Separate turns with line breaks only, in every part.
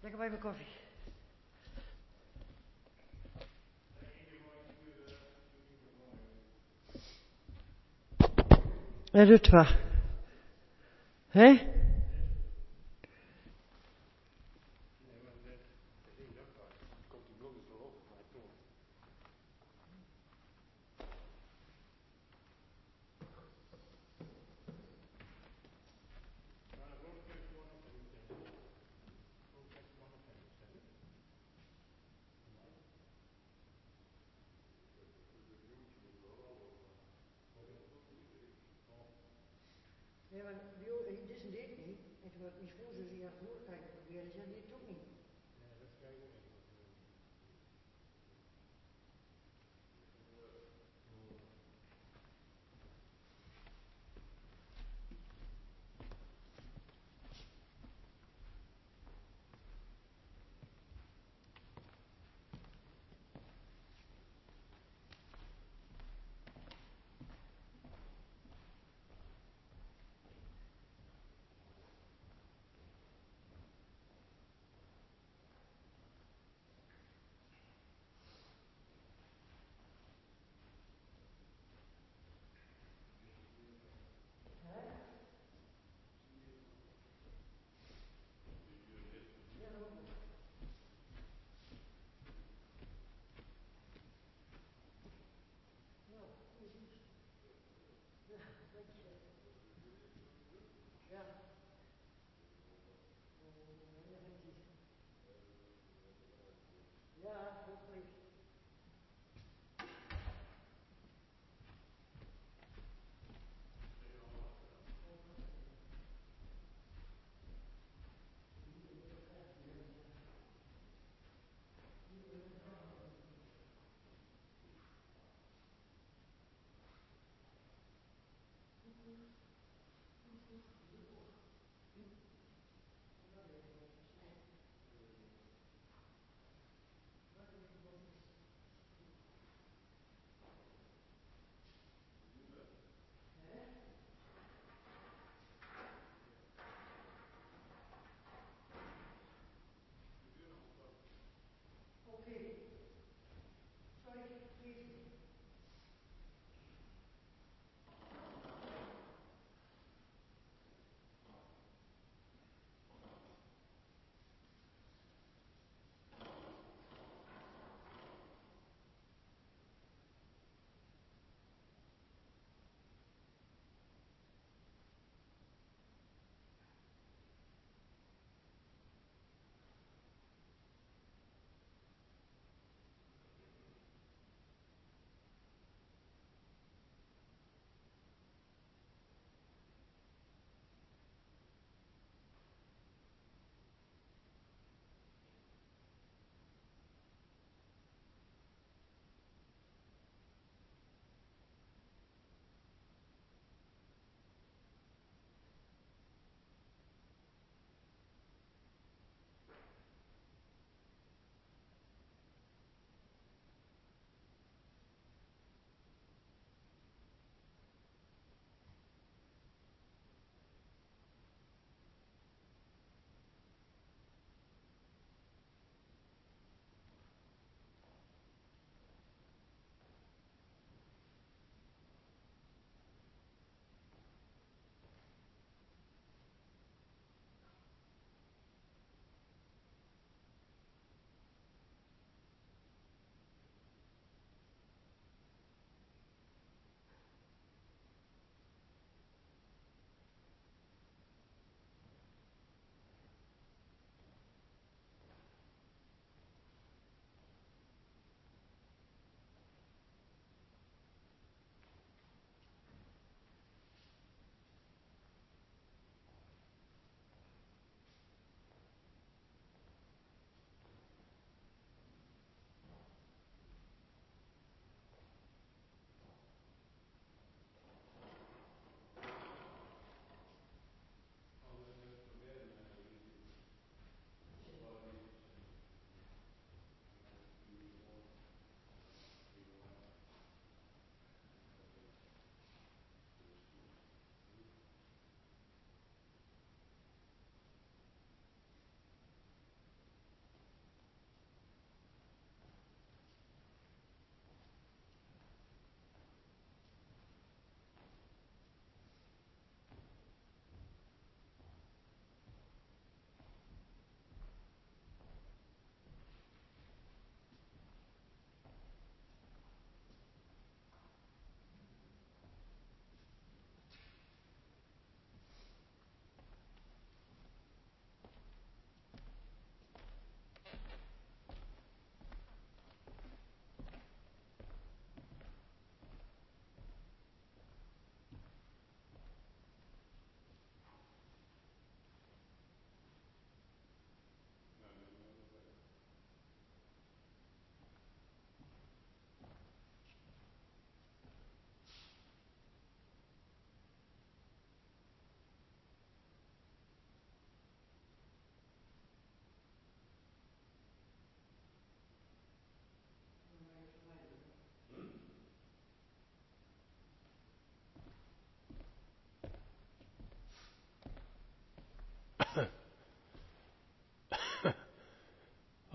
Lekker bij mijn koffie. Hij doet wat. Hé? Ja, maar dit is een dit niet. En toen was mijn schoonzus die had gehoord kijken proberen. Die zei, dit ook niet.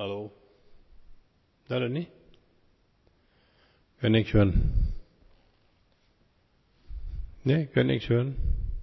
Hallo? Dat niet? Kan niks hören. Nee, kan niks hören.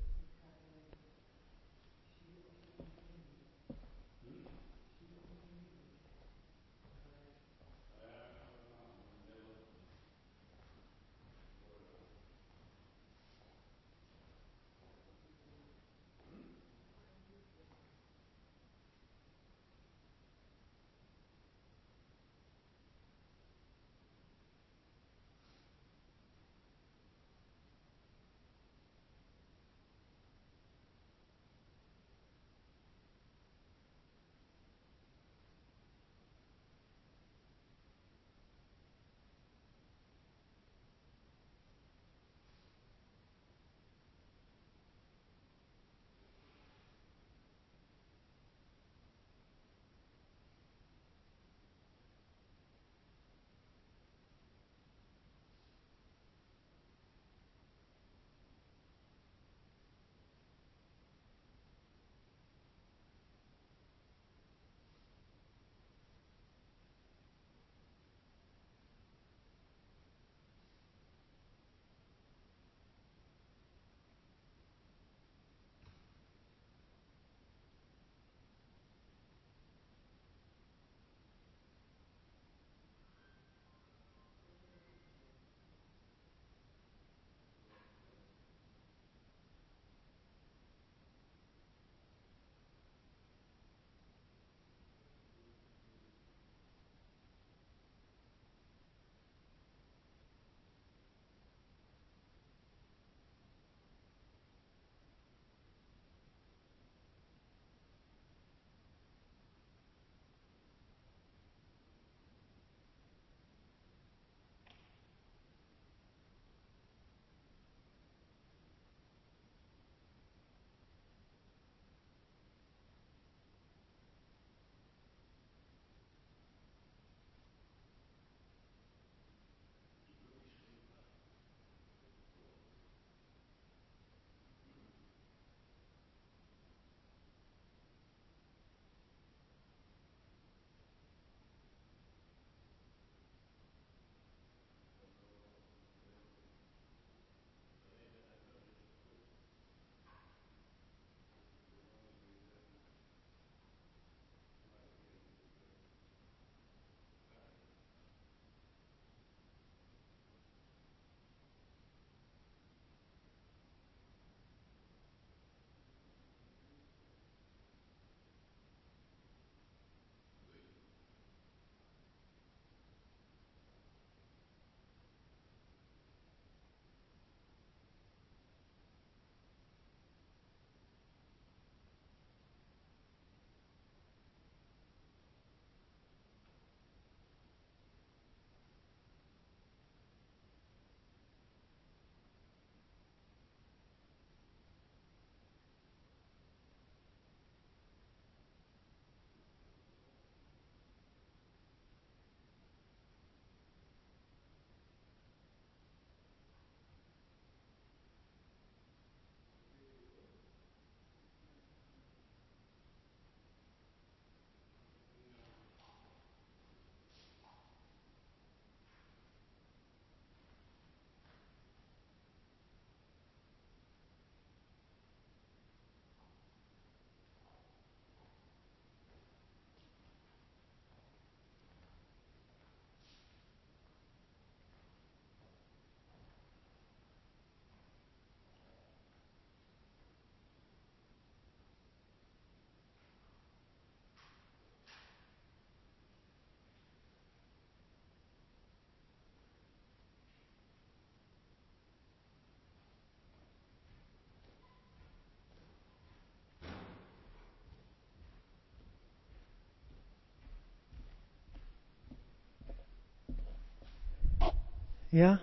Ja?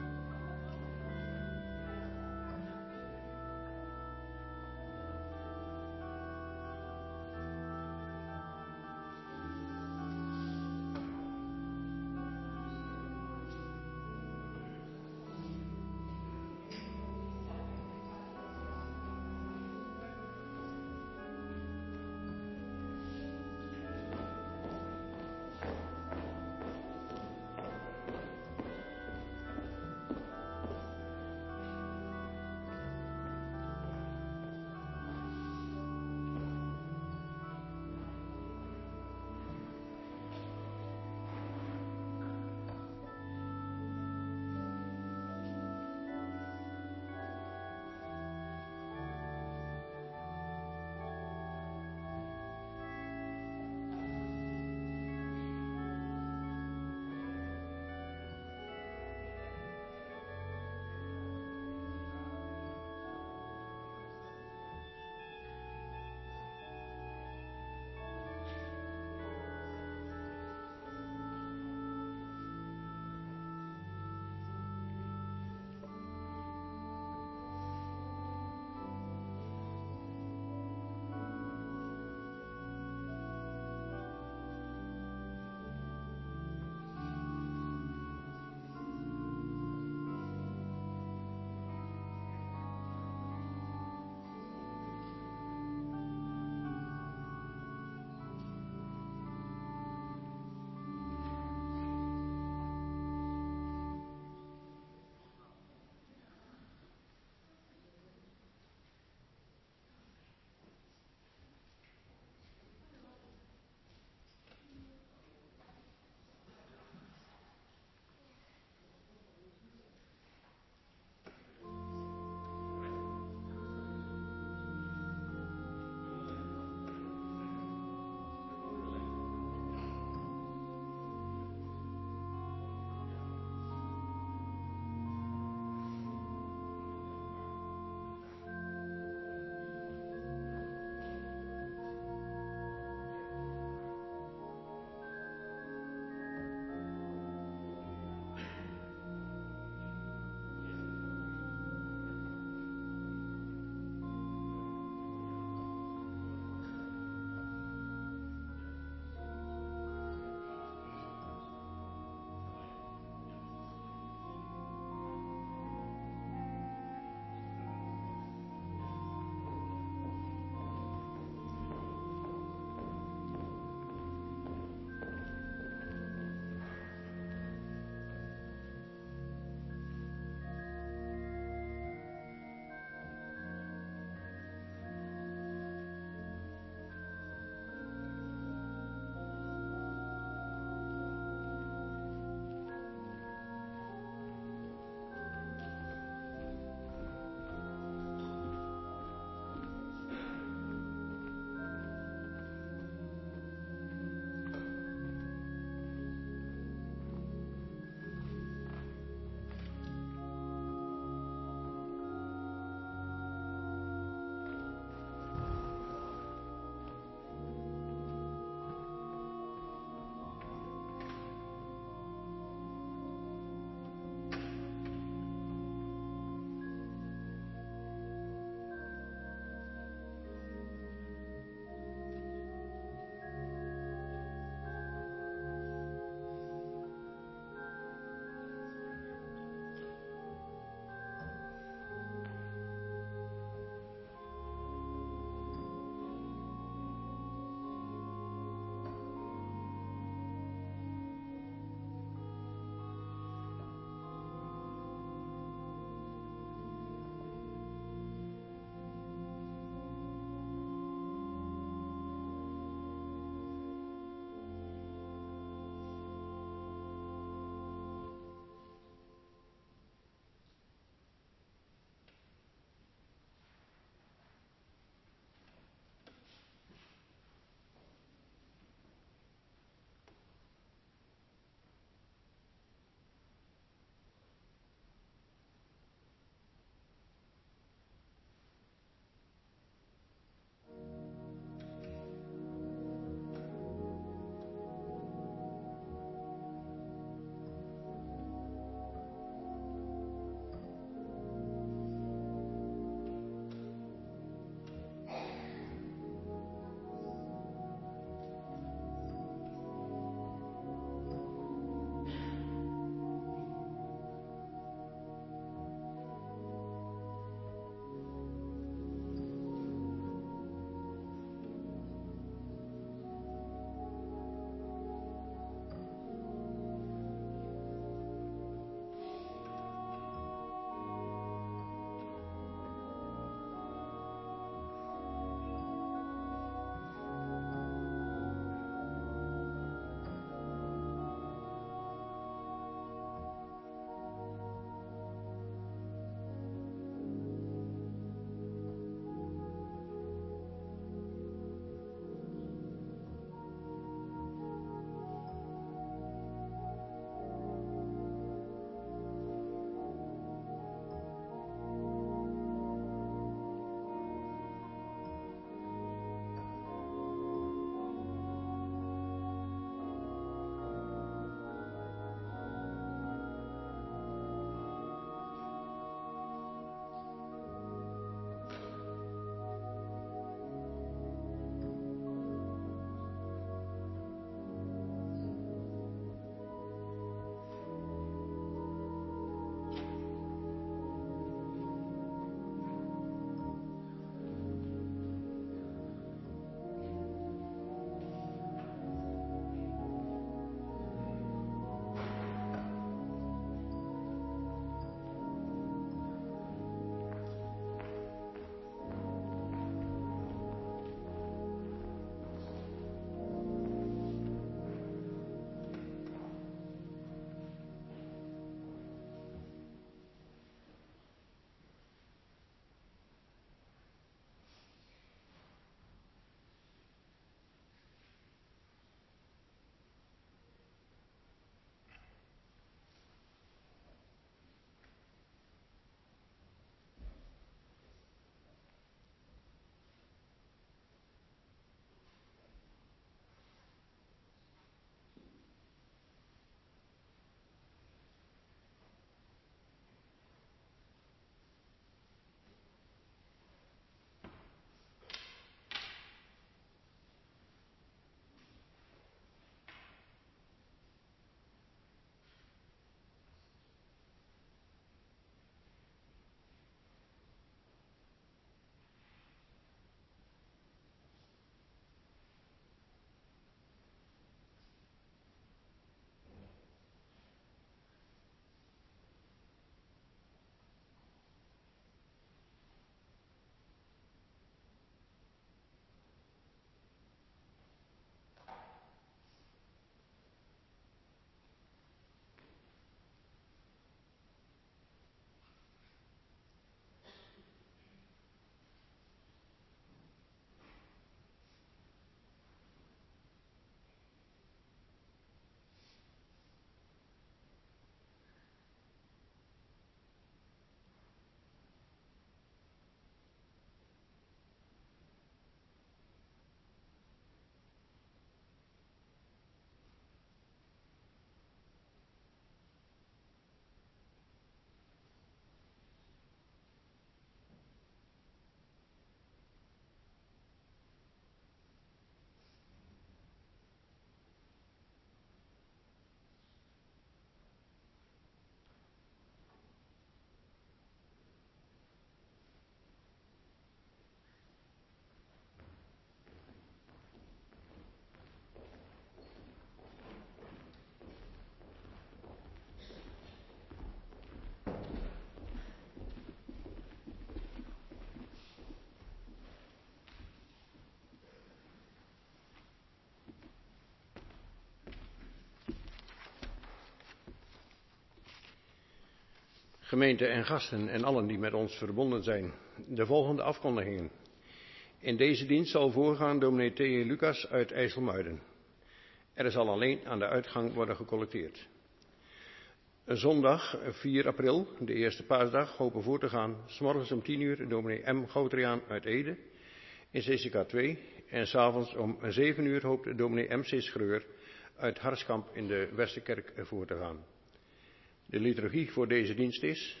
Gemeente en gasten en allen die met ons verbonden zijn. De volgende afkondigingen. In deze dienst zal voorgaan dominee T.J. Lucas uit IJsselmuiden. Er zal alleen aan de uitgang worden gecollecteerd. Zondag 4 april, de eerste paasdag, hopen voor te gaan. 's Morgens om 10 uur dominee M. Goutriaan uit Ede in CCK 2. En 's avonds om 7 uur hoopt dominee M.C. Schreur uit Harskamp in de Westerkerk voor te gaan. De liturgie voor deze dienst is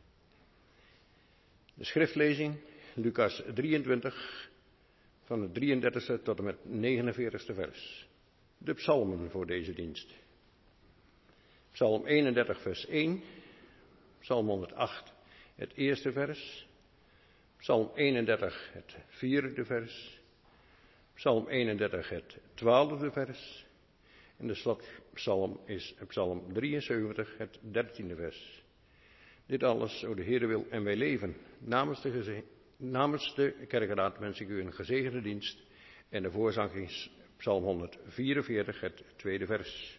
de schriftlezing, Lucas 23, van het 33e tot en met 49e vers. De psalmen voor deze dienst. Psalm 31 vers 1, Psalm 108 het eerste vers, Psalm 31 het vierde vers, Psalm 31 het 12e vers en de slotpsalm is Psalm 73 het 13e vers. Dit alles, zo de Heere wil en wij leven. Namens de kerkenraad wens ik u een gezegende dienst en de voorzang is Psalm 144 het tweede vers.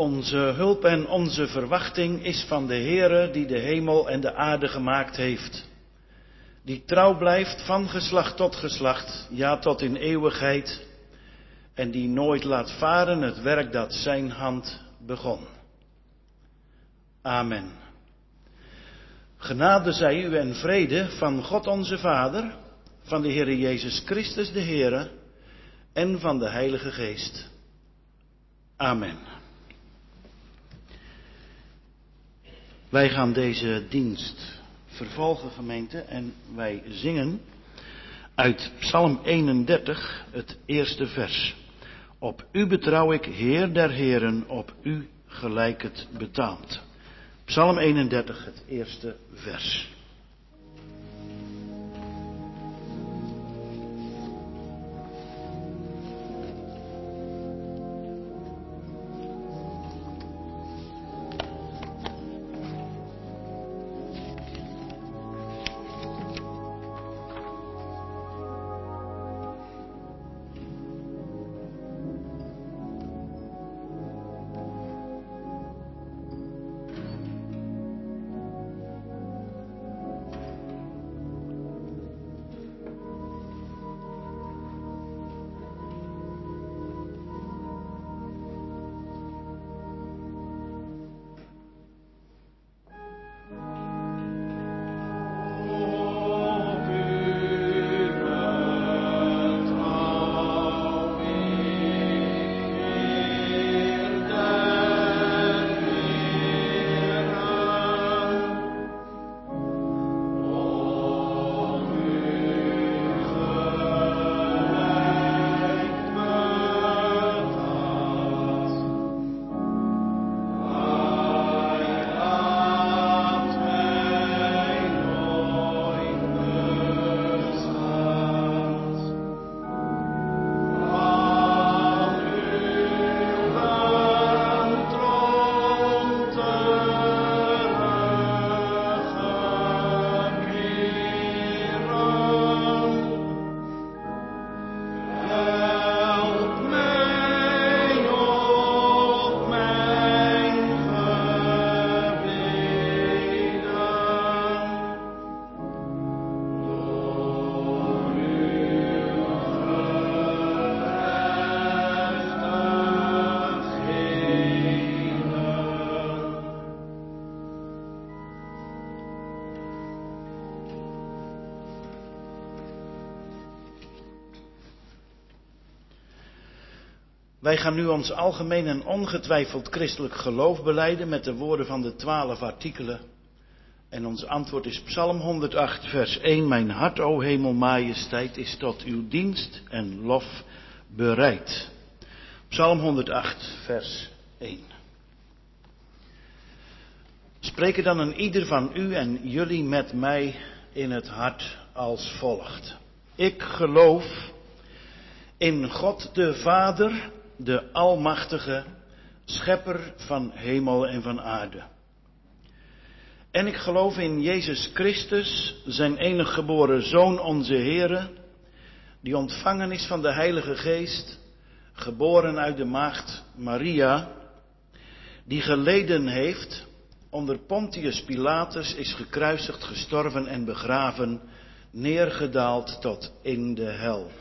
Onze hulp en onze verwachting is van de Heere die de hemel en de aarde gemaakt heeft. Die trouw blijft van geslacht tot geslacht, ja tot in eeuwigheid. En die nooit laat varen het werk dat zijn hand begon. Amen. Genade zij u en vrede van God onze Vader, van de Heere Jezus Christus de Heere en van de Heilige Geest. Amen. Wij gaan deze dienst vervolgen, gemeente, en wij zingen uit Psalm 31, het eerste vers. Op u betrouw ik, Heer der Heren, op u gelijk het betaamt. Psalm 31, het eerste vers. Wij gaan nu ons algemeen en ongetwijfeld christelijk geloof belijden met de woorden van de 12 artikelen. En ons antwoord is Psalm 108, vers 1. Mijn hart, o hemel, majesteit, is tot uw dienst en lof bereid. Psalm 108, vers 1. Spreken dan een ieder van u en jullie met mij in het hart als volgt. Ik geloof in God de Vader, de Almachtige, Schepper van hemel en van aarde. En ik geloof in Jezus Christus, zijn enige geboren Zoon, onze Heere, die ontvangen is van de Heilige Geest, geboren uit de maagd Maria, die geleden heeft, onder Pontius Pilatus is gekruisigd, gestorven en begraven, neergedaald tot in de hel.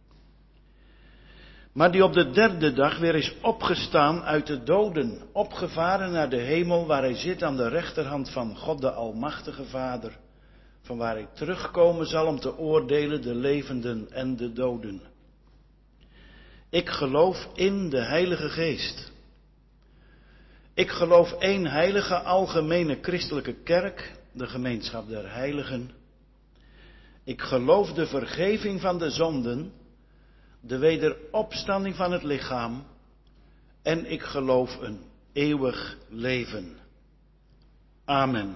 Maar die op de 3e dag weer is opgestaan uit de doden, opgevaren naar de hemel, waar hij zit aan de rechterhand van God de Almachtige Vader, van waar hij terugkomen zal om te oordelen de levenden en de doden. Ik geloof in de Heilige Geest. Ik geloof één heilige algemene christelijke kerk, de gemeenschap der heiligen. Ik geloof de vergeving van de zonden, de wederopstanding van het lichaam en ik geloof een eeuwig leven. Amen.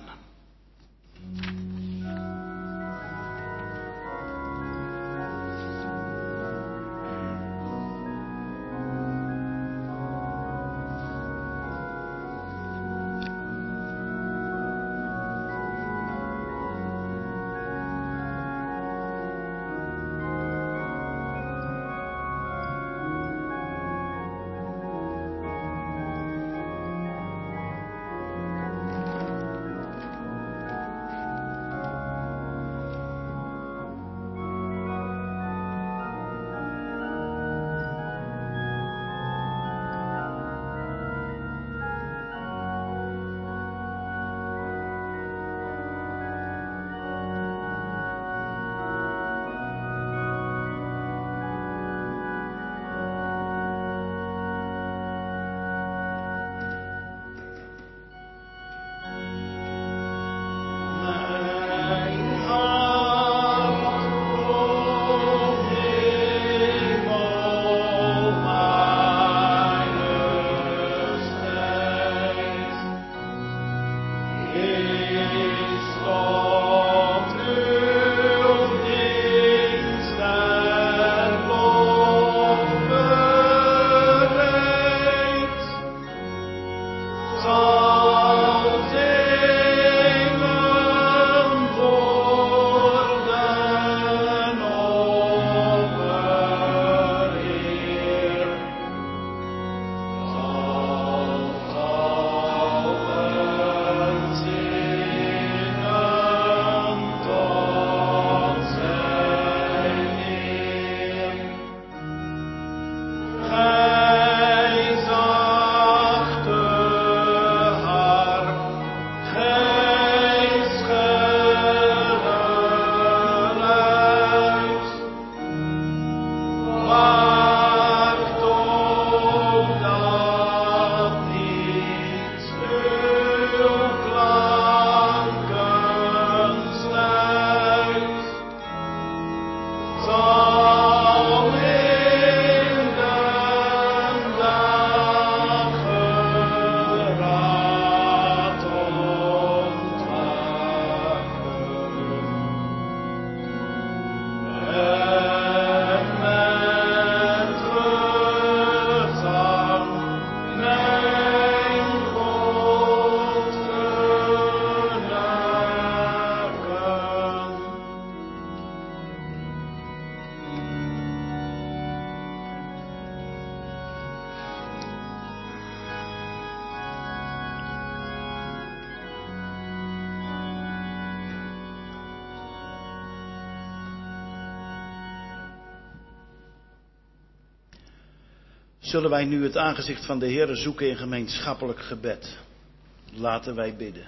Zullen wij nu het aangezicht van de Heere zoeken in gemeenschappelijk gebed? Laten wij bidden.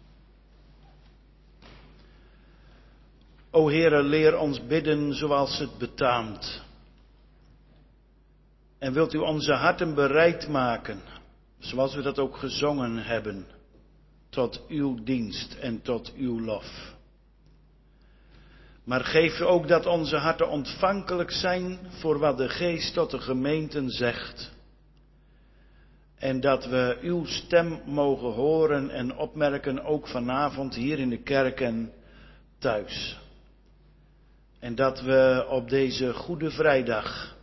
O Heere, leer ons bidden zoals het betaamt. En wilt u onze harten bereid maken, zoals we dat ook gezongen hebben, tot uw dienst en tot uw lof. Maar geef ook dat onze harten ontvankelijk zijn voor wat de Geest tot de gemeenten zegt. En dat we uw stem mogen horen en opmerken, ook vanavond hier in de kerk en thuis. En dat we op deze Goede Vrijdag,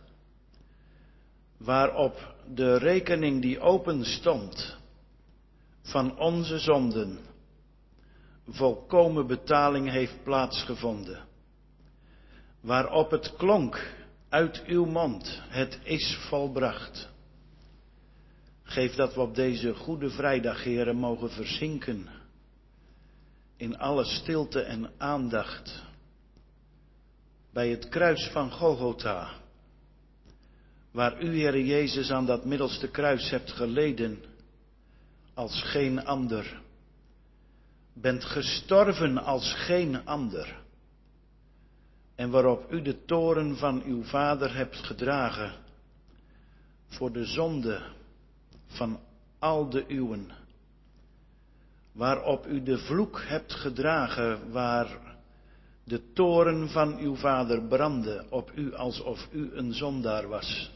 waarop de rekening die open stond van onze zonden, volkomen betaling heeft plaatsgevonden. Waarop het klonk uit uw mond, het is volbracht. Geef dat we op deze Goede Vrijdag, Heere, mogen verzinken in alle stilte en aandacht bij het kruis van Golgotha, waar u, Heere Jezus, aan dat middelste kruis hebt geleden als geen ander. Bent gestorven als geen ander. En waarop u de toorn van uw Vader hebt gedragen voor de zonde van al de uwen. Waarop u de vloek hebt gedragen waar de toorn van uw Vader brandde op u alsof u een zondaar was.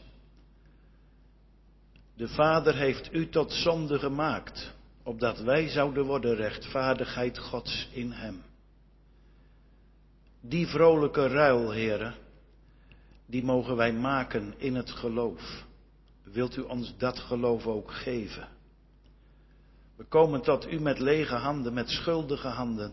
De Vader heeft u tot zonde gemaakt, opdat wij zouden worden rechtvaardigheid Gods in hem. Die vrolijke ruil, Heere, die mogen wij maken in het geloof. Wilt u ons dat geloof ook geven? We komen tot u met lege handen, met schuldige handen.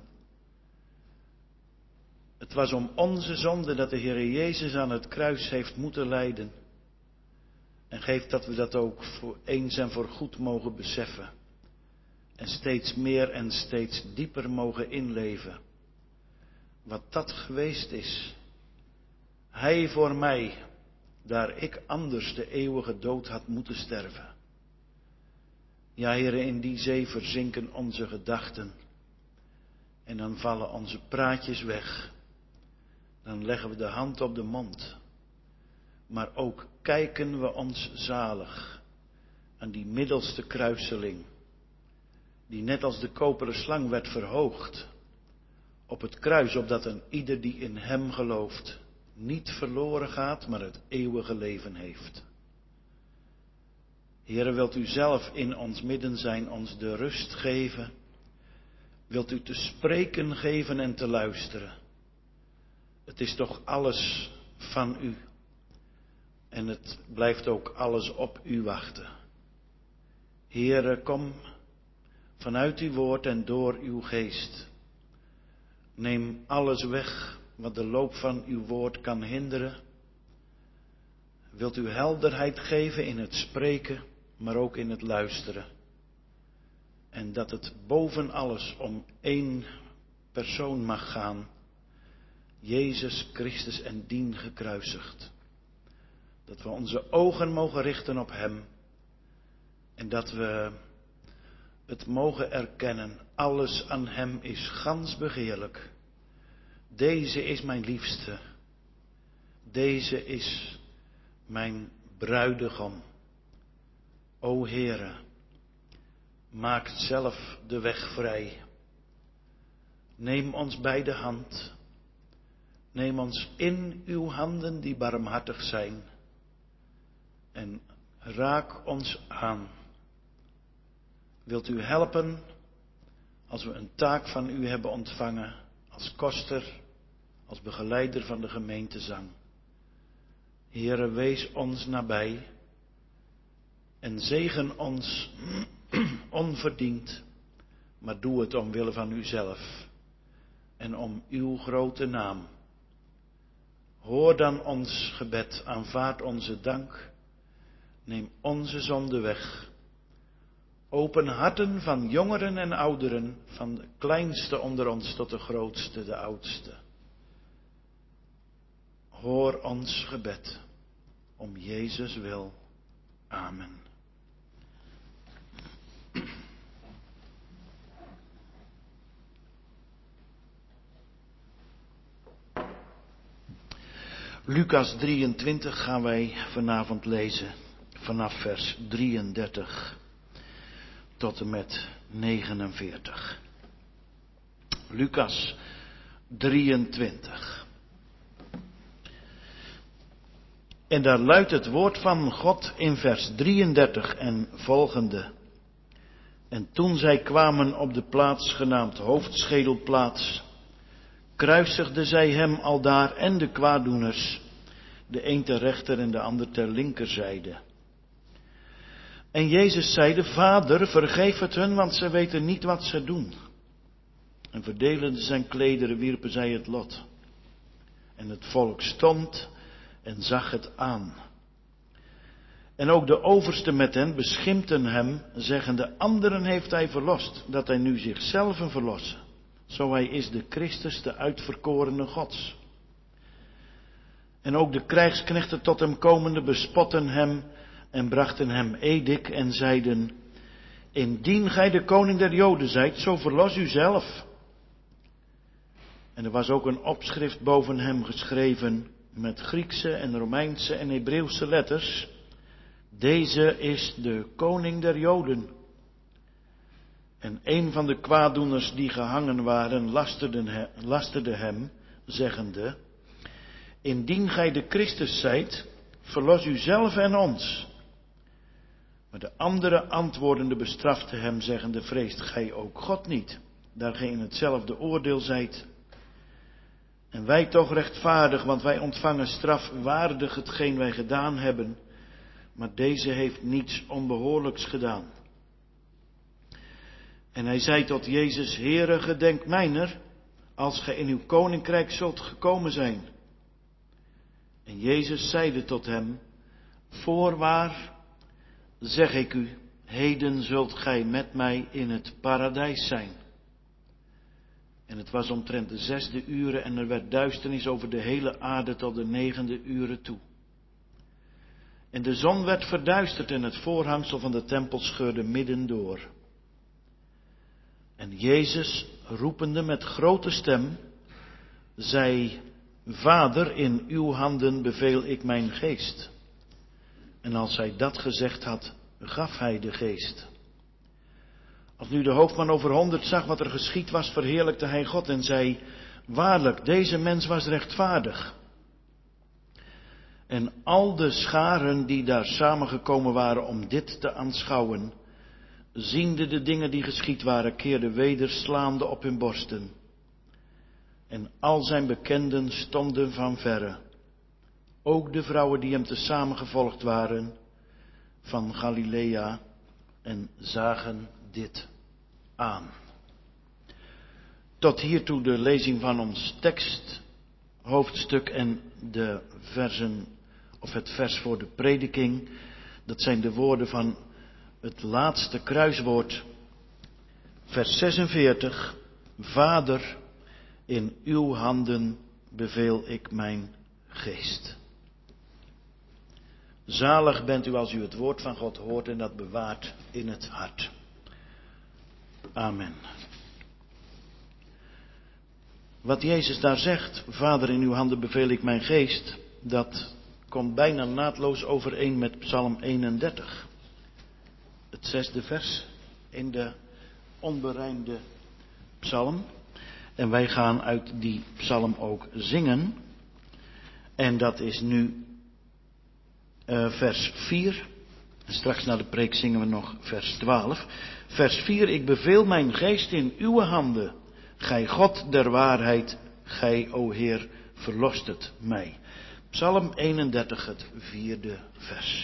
Het was om onze zonde dat de Heere Jezus aan het kruis heeft moeten lijden. En geef dat we dat ook voor eens en voor goed mogen beseffen. En steeds meer en steeds dieper mogen inleven. Wat dat geweest is. Hij voor mij, daar ik anders de eeuwige dood had moeten sterven. Ja, Heere, in die zee verzinken onze gedachten. En dan vallen onze praatjes weg. Dan leggen we de hand op de mond. Maar ook kijken we ons zalig aan die middelste kruiseling, die net als de koperen slang werd verhoogd op het kruis, opdat een ieder die in hem gelooft niet verloren gaat, maar het eeuwige leven heeft. Heere, wilt u zelf in ons midden zijn, ons de rust geven? Wilt u te spreken geven en te luisteren? Het is toch alles van u. En het blijft ook alles op u wachten. Heere, kom vanuit uw woord en door uw geest. Neem alles weg wat de loop van uw woord kan hinderen. Wilt u helderheid geven in het spreken, maar ook in het luisteren. En dat het boven alles om één persoon mag gaan. Jezus Christus en dien gekruisigd. Dat we onze ogen mogen richten op hem. En dat we het mogen erkennen. Alles aan hem is gans begeerlijk. Deze is mijn liefste. Deze is mijn bruidegom. O Heere, maak zelf de weg vrij. Neem ons bij de hand. Neem ons in uw handen die barmhartig zijn. En raak ons aan. Wilt u helpen als we een taak van u hebben ontvangen, als koster, als begeleider van de gemeentezang. Heere, wees ons nabij en zegen ons onverdiend, maar doe het omwille van uzelf en om uw grote naam. Hoor dan ons gebed, aanvaard onze dank, neem onze zonde weg. Open harten van jongeren en ouderen, van de kleinste onder ons tot de grootste, de oudste. Hoor ons gebed, om Jezus wil. Amen. Lucas 23 gaan wij vanavond lezen vanaf vers 33 tot en met 49. Lucas 23. En daar luidt het woord van God in vers 33 en volgende. En toen zij kwamen op de plaats genaamd Hoofdschedelplaats, kruisigden zij hem aldaar en de kwaaddoeners, de een ter rechter en de ander ter linkerzijde. En Jezus zeide, Vader, vergeef het hun, want ze weten niet wat ze doen. En verdelende zijn klederen wierpen zij het lot. En het volk stond en zag het aan. En ook de overste met hen beschimpten hem, zeggende, anderen heeft hij verlost, dat hij nu zichzelf verlosse. Zo hij is de Christus, de uitverkorene Gods. En ook de krijgsknechten tot hem komende bespotten hem en brachten hem edik en zeiden, indien gij de koning der Joden zijt, zo verlos u zelf. En er was ook een opschrift boven hem geschreven met Griekse en Romeinse en Hebreeuwse letters. Deze is de koning der Joden. En een van de kwaaddoeners die gehangen waren, lasterde hem, zeggende, indien gij de Christus zijt, verlos u zelf en ons. Maar de andere antwoordende bestrafte hem, zeggende, vreest gij ook God niet, daar gij in hetzelfde oordeel zijt. En wij toch rechtvaardig, want wij ontvangen straf waardig hetgeen wij gedaan hebben, maar deze heeft niets onbehoorlijks gedaan. En hij zei tot Jezus, Heere, gedenk mijner, als gij in uw koninkrijk zult gekomen zijn. En Jezus zeide tot hem, voorwaar, zeg ik u, heden zult gij met mij in het paradijs zijn. En het was omtrent de 6e ure en er werd duisternis over de hele aarde tot de 9e ure toe. En de zon werd verduisterd en het voorhangsel van de tempel scheurde midden door. En Jezus, roepende met grote stem, zei, Vader, in uw handen beveel ik mijn geest. En als hij dat gezegd had, gaf hij de geest. Als nu de hoofdman over 100 zag wat er geschied was, verheerlijkte hij God en zei, waarlijk, deze mens was rechtvaardig. En al de scharen die daar samengekomen waren om dit te aanschouwen, ziende de dingen die geschied waren, keerden weder slaande op hun borsten. En al zijn bekenden stonden van verre. Ook de vrouwen die hem tezamen gevolgd waren van Galilea en zagen dit aan. Tot hiertoe de lezing van ons teksthoofdstuk en de versen, of het vers voor de prediking. Dat zijn de woorden van het laatste kruiswoord, vers 46. Vader, in uw handen beveel ik mijn geest. Zalig bent u als u het woord van God hoort en dat bewaart in het hart. Amen. Wat Jezus daar zegt, Vader, in uw handen beveel ik mijn geest, dat komt bijna naadloos overeen met Psalm 31. Het 6e vers in de onberijmde psalm. En wij gaan uit die psalm ook zingen. En dat is nu vers 4. En straks na de preek zingen we nog vers 12. Vers 4. Ik beveel mijn geest in uw handen. Gij God der waarheid, gij, o Heer, verlost het mij. Psalm 31, het 4e vers.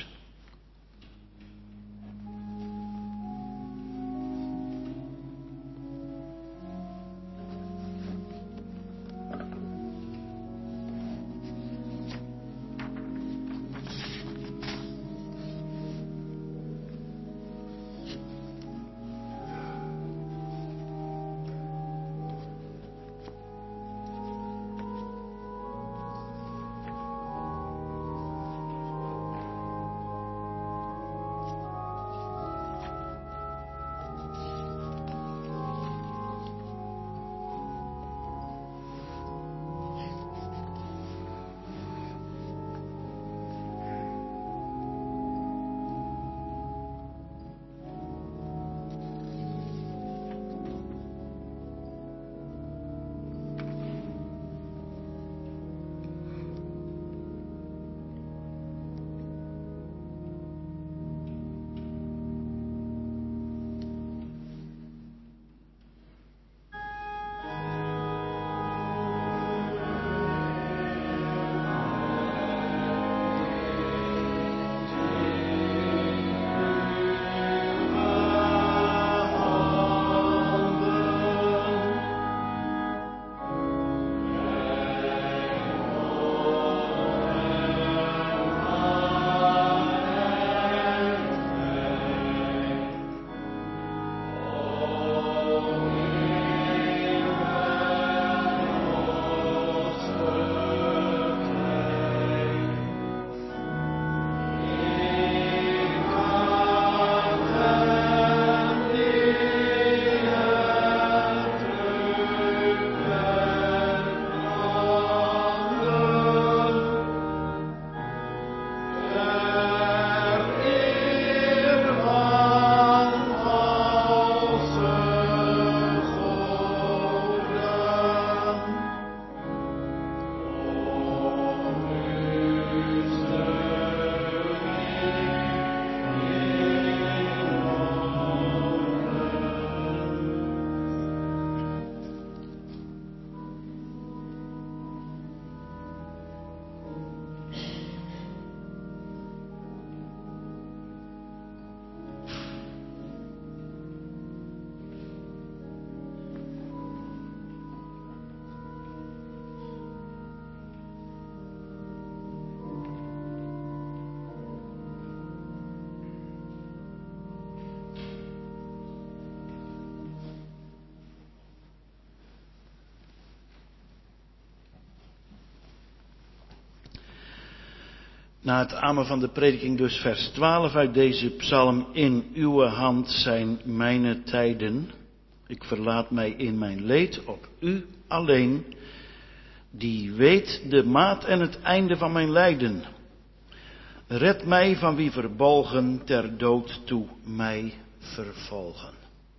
Na het amen van de prediking dus vers 12 uit deze psalm. In uw hand zijn mijn tijden. Ik verlaat mij in mijn leed op u alleen. Die weet de maat en het einde van mijn lijden. Red mij van wie verbolgen ter dood toe mij vervolgen.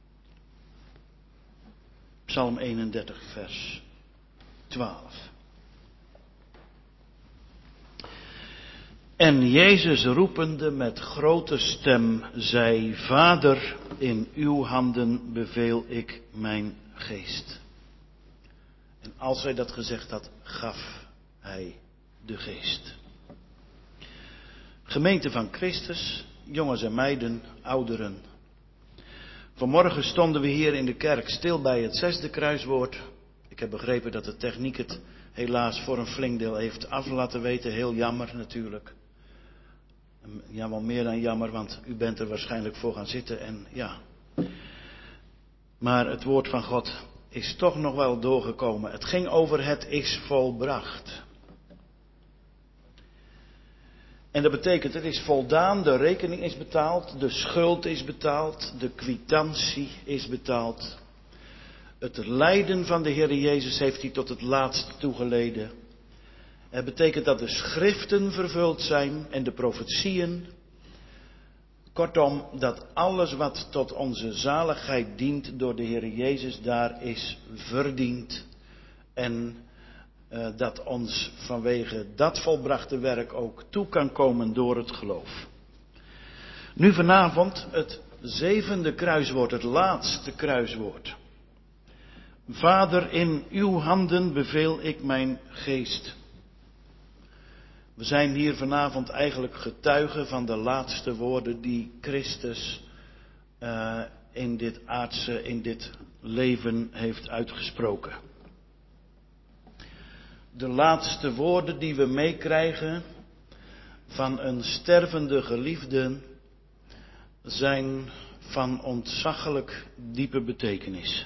Psalm 31 vers 12. En Jezus roepende met grote stem zei: Vader, in uw handen beveel ik mijn geest. En als hij dat gezegd had, gaf hij de geest. Gemeente van Christus, jongens en meiden, ouderen. Vanmorgen stonden we hier in de kerk stil bij het 6e kruiswoord. Ik heb begrepen dat de techniek het helaas voor een flink deel heeft af laten weten. Heel jammer natuurlijk. Ja, wel meer dan jammer, want u bent er waarschijnlijk voor gaan zitten en ja. Maar het woord van God is toch nog wel doorgekomen. Het ging over het is volbracht. En dat betekent, het is voldaan, de rekening is betaald, de schuld is betaald, de kwitantie is betaald. Het lijden van de Heer Jezus heeft hij tot het laatste toegeleden. Het betekent dat de schriften vervuld zijn en de profetieën. Kortom, dat alles wat tot onze zaligheid dient door de Heer Jezus daar is verdiend. En dat ons vanwege dat volbrachte werk ook toe kan komen door het geloof. Nu vanavond het 7e kruiswoord, het laatste kruiswoord. Vader, in uw handen beveel ik mijn geest. We zijn hier vanavond eigenlijk getuigen van de laatste woorden die Christus in dit leven heeft uitgesproken. De laatste woorden die we meekrijgen van een stervende geliefde zijn van ontzaglijk diepe betekenis.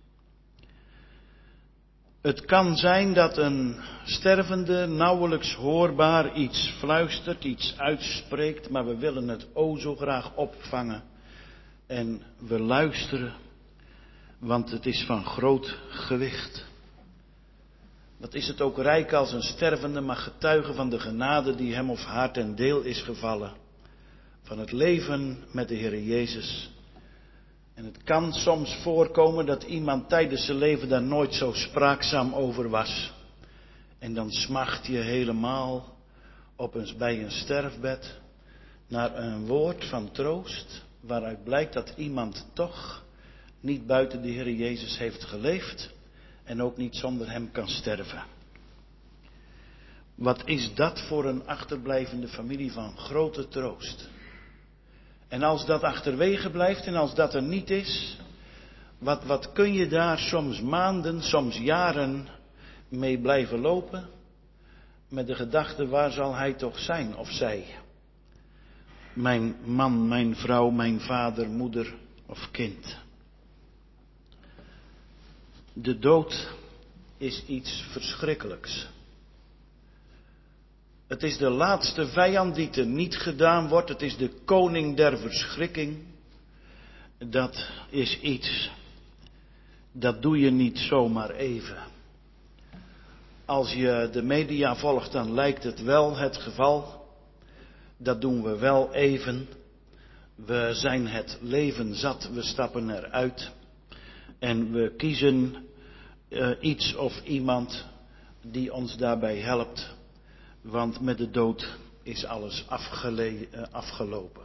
Het kan zijn dat een stervende nauwelijks hoorbaar iets fluistert, iets uitspreekt, maar we willen het o zo graag opvangen. En we luisteren, want het is van groot gewicht. Wat is het ook rijk als een stervende mag getuigen van de genade die hem of haar ten deel is gevallen. Van het leven met de Heer Jezus. En het kan soms voorkomen dat iemand tijdens zijn leven daar nooit zo spraakzaam over was. En dan smacht je helemaal bij een sterfbed naar een woord van troost. Waaruit blijkt dat iemand toch niet buiten de Heer Jezus heeft geleefd. En ook niet zonder hem kan sterven. Wat is dat voor een achterblijvende familie van grote troost. En als dat achterwege blijft en als dat er niet is, wat kun je daar soms maanden, soms jaren mee blijven lopen? Met de gedachte, waar zal hij toch zijn of zij? Mijn man, mijn vrouw, mijn vader, moeder of kind. De dood is iets verschrikkelijks. Het is de laatste vijand die teniet gedaan wordt. Het is de koning der verschrikking. Dat is iets, dat doe je niet zomaar even. Als je de media volgt, dan lijkt het wel het geval. Dat doen we wel even. We zijn het leven zat, we stappen eruit. En we kiezen iets of iemand die ons daarbij helpt. Want met de dood is alles afgelopen.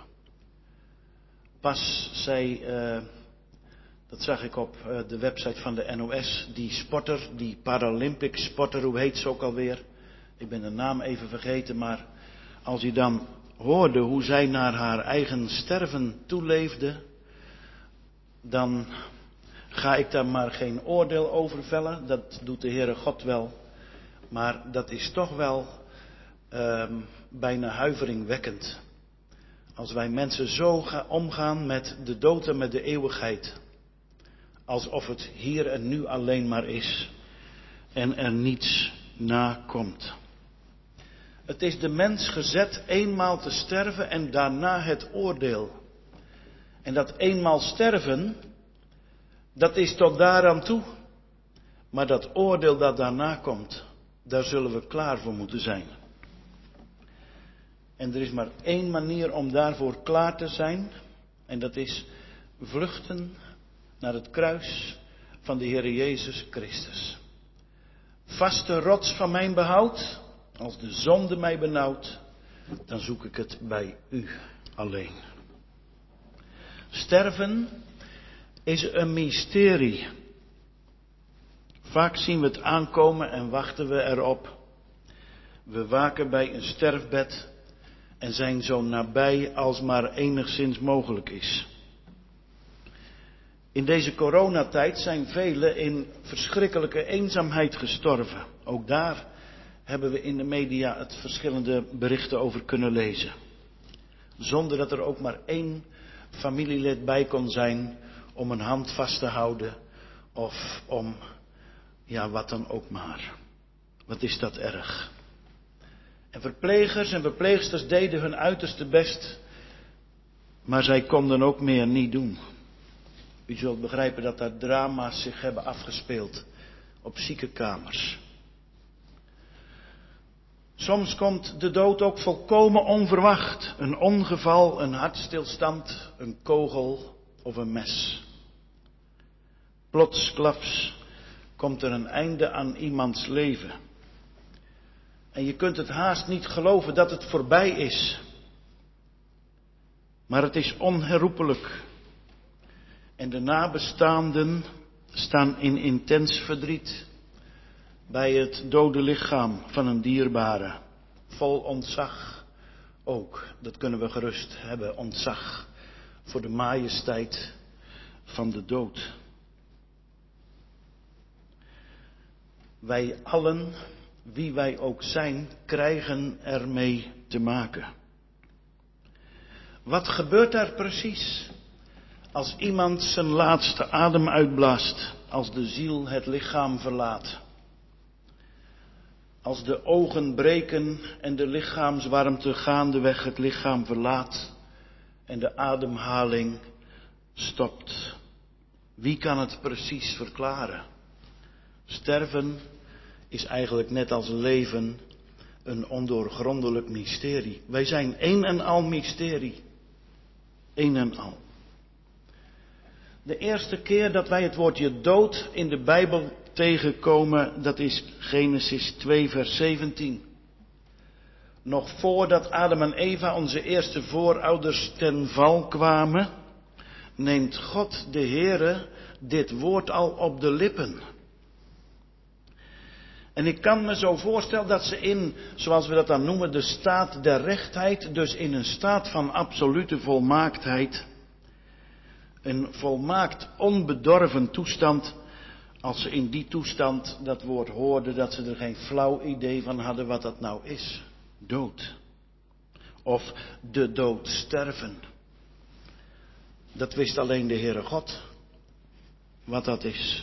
Pas zei, dat zag ik op de website van de NOS, die sporter, die Paralympic sporter, hoe heet ze ook alweer? Ik ben de naam even vergeten, maar als je dan hoorde hoe zij naar haar eigen sterven toeleefde, dan ga ik daar maar geen oordeel over vellen. Dat doet de Heere God wel. Maar dat is toch wel bijna huiveringwekkend. Als wij mensen zo omgaan met de dood en met de eeuwigheid. Alsof het hier en nu alleen maar is. En er niets na komt. Het is de mens gezet eenmaal te sterven en daarna het oordeel. En dat eenmaal sterven, dat is tot daaraan toe. Maar dat oordeel dat daarna komt, daar zullen we klaar voor moeten zijn. En er is maar één manier om daarvoor klaar te zijn. En dat is vluchten naar het kruis van de Heer Jezus Christus. Vaste rots van mijn behoud, als de zonde mij benauwt, dan zoek ik het bij u alleen. Sterven is een mysterie. Vaak zien we het aankomen en wachten we erop. We waken bij een sterfbed en zijn zo nabij als maar enigszins mogelijk is. In deze coronatijd zijn velen in verschrikkelijke eenzaamheid gestorven. Ook daar hebben we in de media het verschillende berichten over kunnen lezen. Zonder dat er ook maar één familielid bij kon zijn om een hand vast te houden of om, ja, wat dan ook maar. Wat is dat erg. En verplegers en verpleegsters deden hun uiterste best, maar zij konden ook meer niet doen. U zult begrijpen dat daar drama's zich hebben afgespeeld op ziekenkamers. Soms komt de dood ook volkomen onverwacht. Een ongeval, een hartstilstand, een kogel of een mes. Plotsklaps komt er een einde aan iemands leven. En je kunt het haast niet geloven dat het voorbij is. Maar het is onherroepelijk. En de nabestaanden staan in intens verdriet bij het dode lichaam van een dierbare. Vol ontzag ook, dat kunnen we gerust hebben, ontzag voor de majesteit van de dood. Wij allen, wie wij ook zijn, krijgen ermee te maken. Wat gebeurt daar precies als iemand zijn laatste adem uitblaast, als de ziel het lichaam verlaat? Als de ogen breken en de lichaamswarmte gaandeweg het lichaam verlaat en de ademhaling stopt. Wie kan het precies verklaren? Sterven is eigenlijk net als leven een ondoorgrondelijk mysterie. Wij zijn een en al mysterie. Een en al. De eerste keer dat wij het woordje dood in de Bijbel tegenkomen, dat is Genesis 2 vers 17. Nog voordat Adam en Eva, onze eerste voorouders, ten val kwamen, neemt God de Heere dit woord al op de lippen. En ik kan me zo voorstellen dat ze in, zoals we dat dan noemen, de staat der rechtheid, dus in een staat van absolute volmaaktheid, een volmaakt onbedorven toestand, als ze in die toestand dat woord hoorden, dat ze er geen flauw idee van hadden wat dat nou is. Dood. Of de dood sterven. Dat wist alleen de Heere God, wat dat is.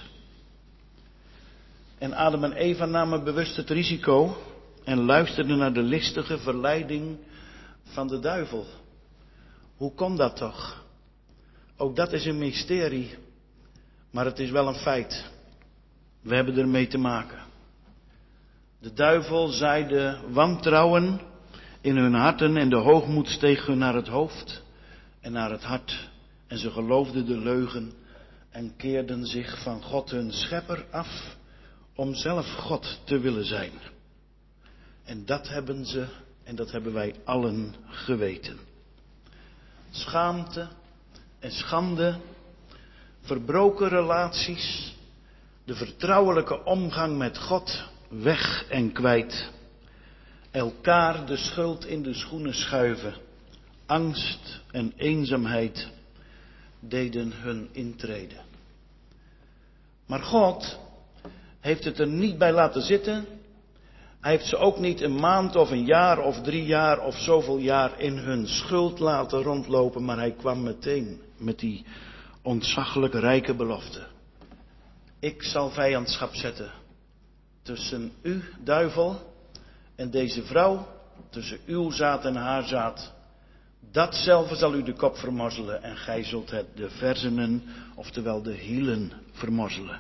En Adam en Eva namen bewust het risico en luisterden naar de listige verleiding van de duivel. Hoe kon dat toch? Ook dat is een mysterie, maar het is wel een feit. We hebben ermee te maken. De duivel zaaide wantrouwen in hun harten en de hoogmoed steeg hun naar het hoofd en naar het hart. En ze geloofden de leugen en keerden zich van God hun schepper af om zelf God te willen zijn. En dat hebben ze en dat hebben wij allen geweten. Schaamte en schande, verbroken relaties, de vertrouwelijke omgang met God weg en kwijt. Elkaar de schuld in de schoenen schuiven. Angst en eenzaamheid deden hun intrede. Maar God heeft het er niet bij laten zitten. Hij heeft ze ook niet een maand of een jaar of 3 jaar of zoveel jaar in hun schuld laten rondlopen. Maar hij kwam meteen met die ontzaglijk rijke belofte. Ik zal vijandschap zetten tussen u, duivel, en deze vrouw tussen uw zaad en haar zaad, datzelfde zal u de kop vermorzelen en gij zult het de verzenen, oftewel de hielen, vermorzelen.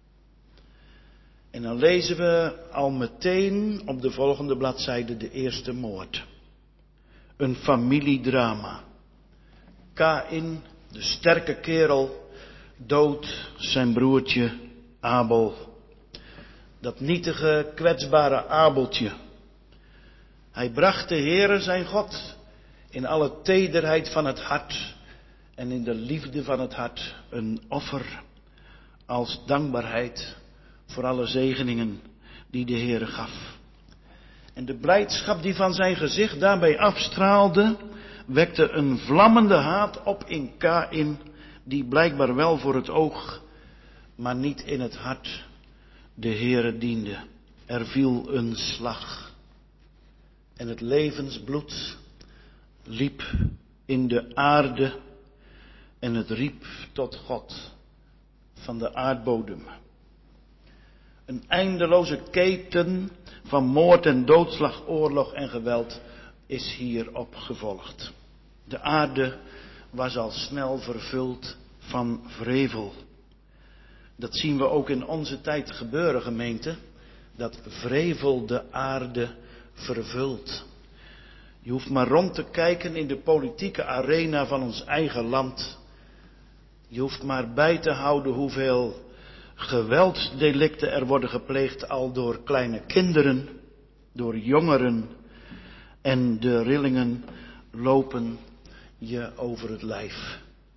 En dan lezen we al meteen op de volgende bladzijde de eerste moord. Een familiedrama. Kaïn, de sterke kerel, doodt zijn broertje Abel. Dat nietige, kwetsbare Abeltje. Hij bracht de Heere zijn God in alle tederheid van het hart en in de liefde van het hart een offer als dankbaarheid voor alle zegeningen die de Heere gaf. En de blijdschap die van zijn gezicht daarbij afstraalde, wekte een vlammende haat op in Kaïn, die blijkbaar wel voor het oog, maar niet in het hart de Heere diende. Er viel een slag. En het levensbloed liep in de aarde en het riep tot God van de aardbodem. Een eindeloze keten van moord en doodslag, oorlog en geweld is hierop gevolgd. De aarde was al snel vervuld van wrevel. Dat zien we ook in onze tijd gebeuren, gemeente. Dat wrevel de aarde vervult. Je hoeft maar rond te kijken in de politieke arena van ons eigen land. Je hoeft maar bij te houden hoeveel geweldsdelicten er worden gepleegd al door kleine kinderen, door jongeren. En de rillingen lopen je over het lijf.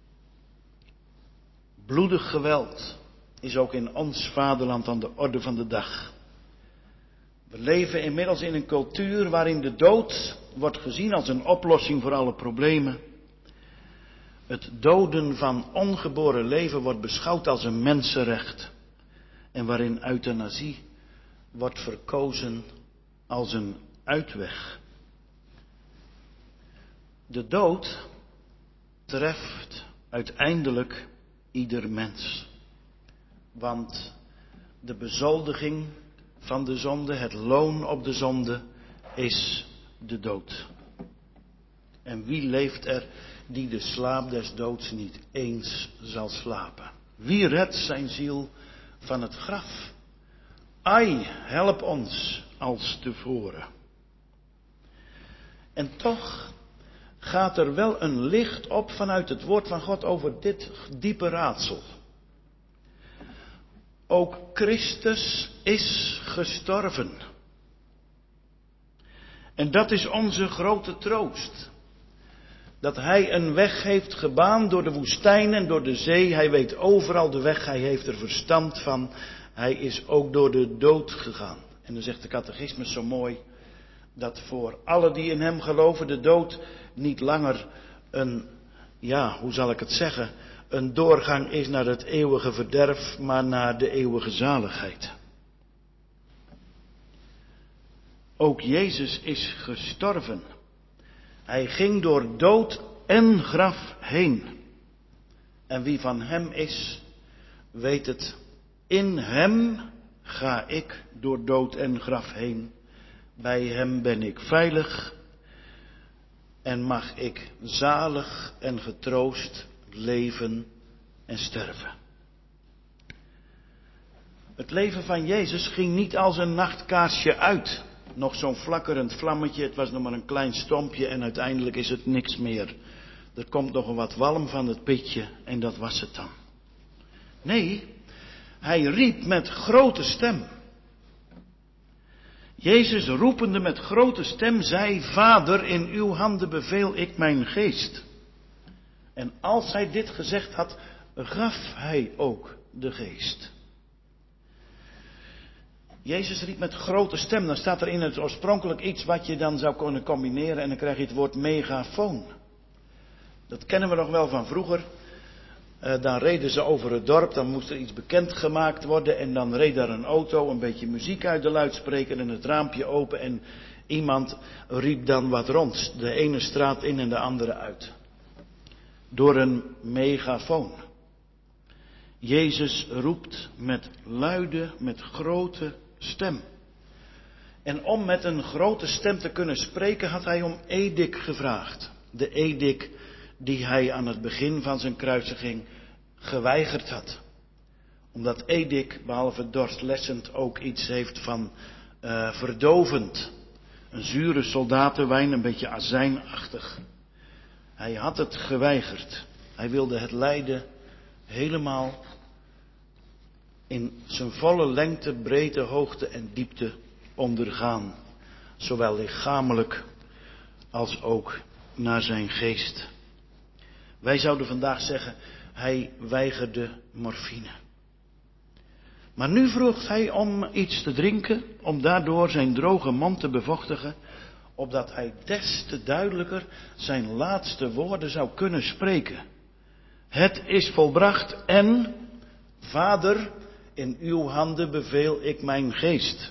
Bloedig geweld is ook in ons vaderland aan de orde van de dag. We leven inmiddels in een cultuur waarin de dood wordt gezien als een oplossing voor alle problemen. Het doden van ongeboren leven wordt beschouwd als een mensenrecht. En waarin euthanasie wordt verkozen als een uitweg. De dood treft uiteindelijk ieder mens. Want de bezoldiging van de zonde, het loon op de zonde, is de dood. En wie leeft er die de slaap des doods niet eens zal slapen? Wie redt zijn ziel van het graf? Ai, help ons als tevoren. En toch gaat er wel een licht op vanuit het woord van God over dit diepe raadsel. Ook Christus is gestorven. En dat is onze grote troost. Dat hij een weg heeft gebaand door de woestijn en door de zee. Hij weet overal de weg, hij heeft er verstand van. Hij is ook door de dood gegaan. En dan zegt de catechismus zo mooi, dat voor alle die in hem geloven de dood niet langer een, hoe zal ik het zeggen, een doorgang is naar het eeuwige verderf, maar naar de eeuwige zaligheid. Ook Jezus is gestorven. Hij ging door dood en graf heen. En wie van hem is, weet het. In hem ga ik door dood en graf heen. Bij hem ben ik veilig. En mag ik zalig en getroost leven en sterven. Het leven van Jezus ging niet als een nachtkaarsje uit. Nog zo'n flakkerend vlammetje, het was nog maar een klein stompje en uiteindelijk is het niks meer. Er komt nog een wat walm van het pitje en dat was het dan. Nee, hij riep met grote stem. Jezus roepende met grote stem zei, Vader, in uw handen beveel ik mijn geest. En als hij dit gezegd had, gaf hij ook de geest. Jezus riep met grote stem, dan staat er in het oorspronkelijk iets wat je dan zou kunnen combineren en dan krijg je het woord megafoon. Dat kennen we nog wel van vroeger. Dan reden ze over het dorp, dan moest er iets bekendgemaakt worden en dan reed daar een auto, een beetje muziek uit de luidspreker en het raampje open en iemand riep dan wat rond, de ene straat in en de andere uit. Door een megafoon. Jezus roept met luide, met grote stem. En om met een grote stem te kunnen spreken had hij om edik gevraagd. De edik die hij aan het begin van zijn kruisiging geweigerd had. Omdat edik, behalve dorstlessend, ook iets heeft van verdovend. Een zure soldatenwijn, een beetje azijnachtig. Hij had het geweigerd. Hij wilde het lijden helemaal in zijn volle lengte, breedte, hoogte en diepte ondergaan. Zowel lichamelijk als ook naar zijn geest. Wij zouden vandaag zeggen, hij weigerde morfine. Maar nu vroeg hij om iets te drinken, om daardoor zijn droge mond te bevochtigen, opdat hij des te duidelijker zijn laatste woorden zou kunnen spreken. Het is volbracht en, Vader, in uw handen beveel ik mijn geest.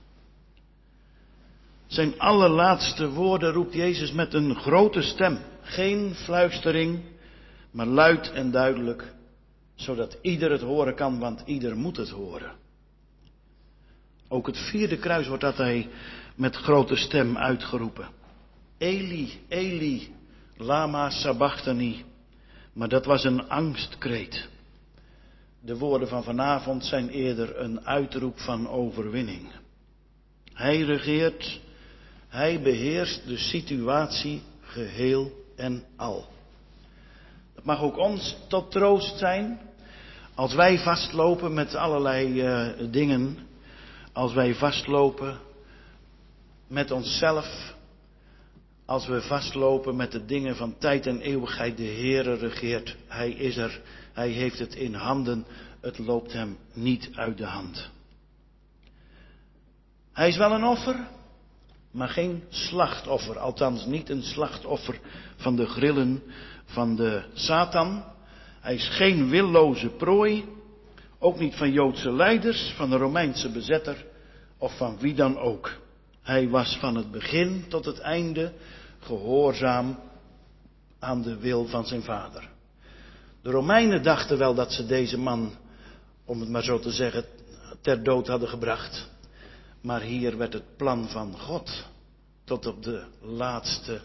Zijn allerlaatste woorden roept Jezus met een grote stem. Geen fluistering, maar luid en duidelijk, zodat ieder het horen kan, want ieder moet het horen. Ook het vierde kruis wordt dat hij met grote stem uitgeroepen. Eli, Eli, lama sabachthani. Maar dat was een angstkreet. De woorden van vanavond zijn eerder een uitroep van overwinning. Hij regeert, hij beheerst de situatie geheel en al. Dat mag ook ons tot troost zijn. Als wij vastlopen met allerlei dingen. Als wij vastlopen met onszelf. Als we vastlopen met de dingen van tijd en eeuwigheid. De Heere regeert. Hij is er. Hij heeft het in handen. Het loopt hem niet uit de hand. Hij is wel een offer. Maar geen slachtoffer. Althans niet een slachtoffer van de grillen van de Satan. Hij is geen willoze prooi. Ook niet van Joodse leiders, van de Romeinse bezetter of van wie dan ook. Hij was van het begin tot het einde gehoorzaam aan de wil van zijn vader. De Romeinen dachten wel dat ze deze man, om het maar zo te zeggen, ter dood hadden gebracht. Maar hier werd het plan van God tot op de laatste,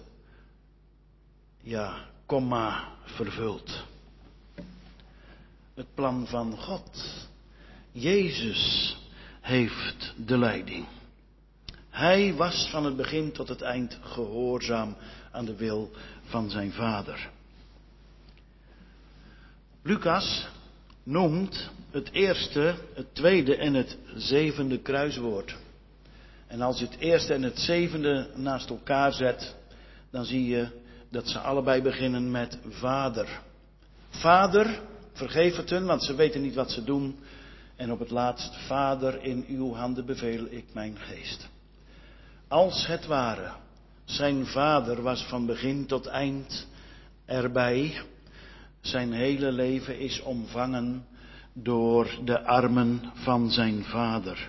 komma vervuld. Het plan van God. Jezus heeft de leiding. Hij was van het begin tot het eind gehoorzaam aan de wil van zijn vader. Lucas noemt het eerste, het tweede en het zevende kruiswoord. En als je het eerste en het zevende naast elkaar zet, dan zie je dat ze allebei beginnen met Vader. Vader, vergeef het hun, want ze weten niet wat ze doen. En op het laatst, Vader, in uw handen beveel ik mijn geest. Als het ware, zijn vader was van begin tot eind erbij. Zijn hele leven is omvangen door de armen van zijn vader.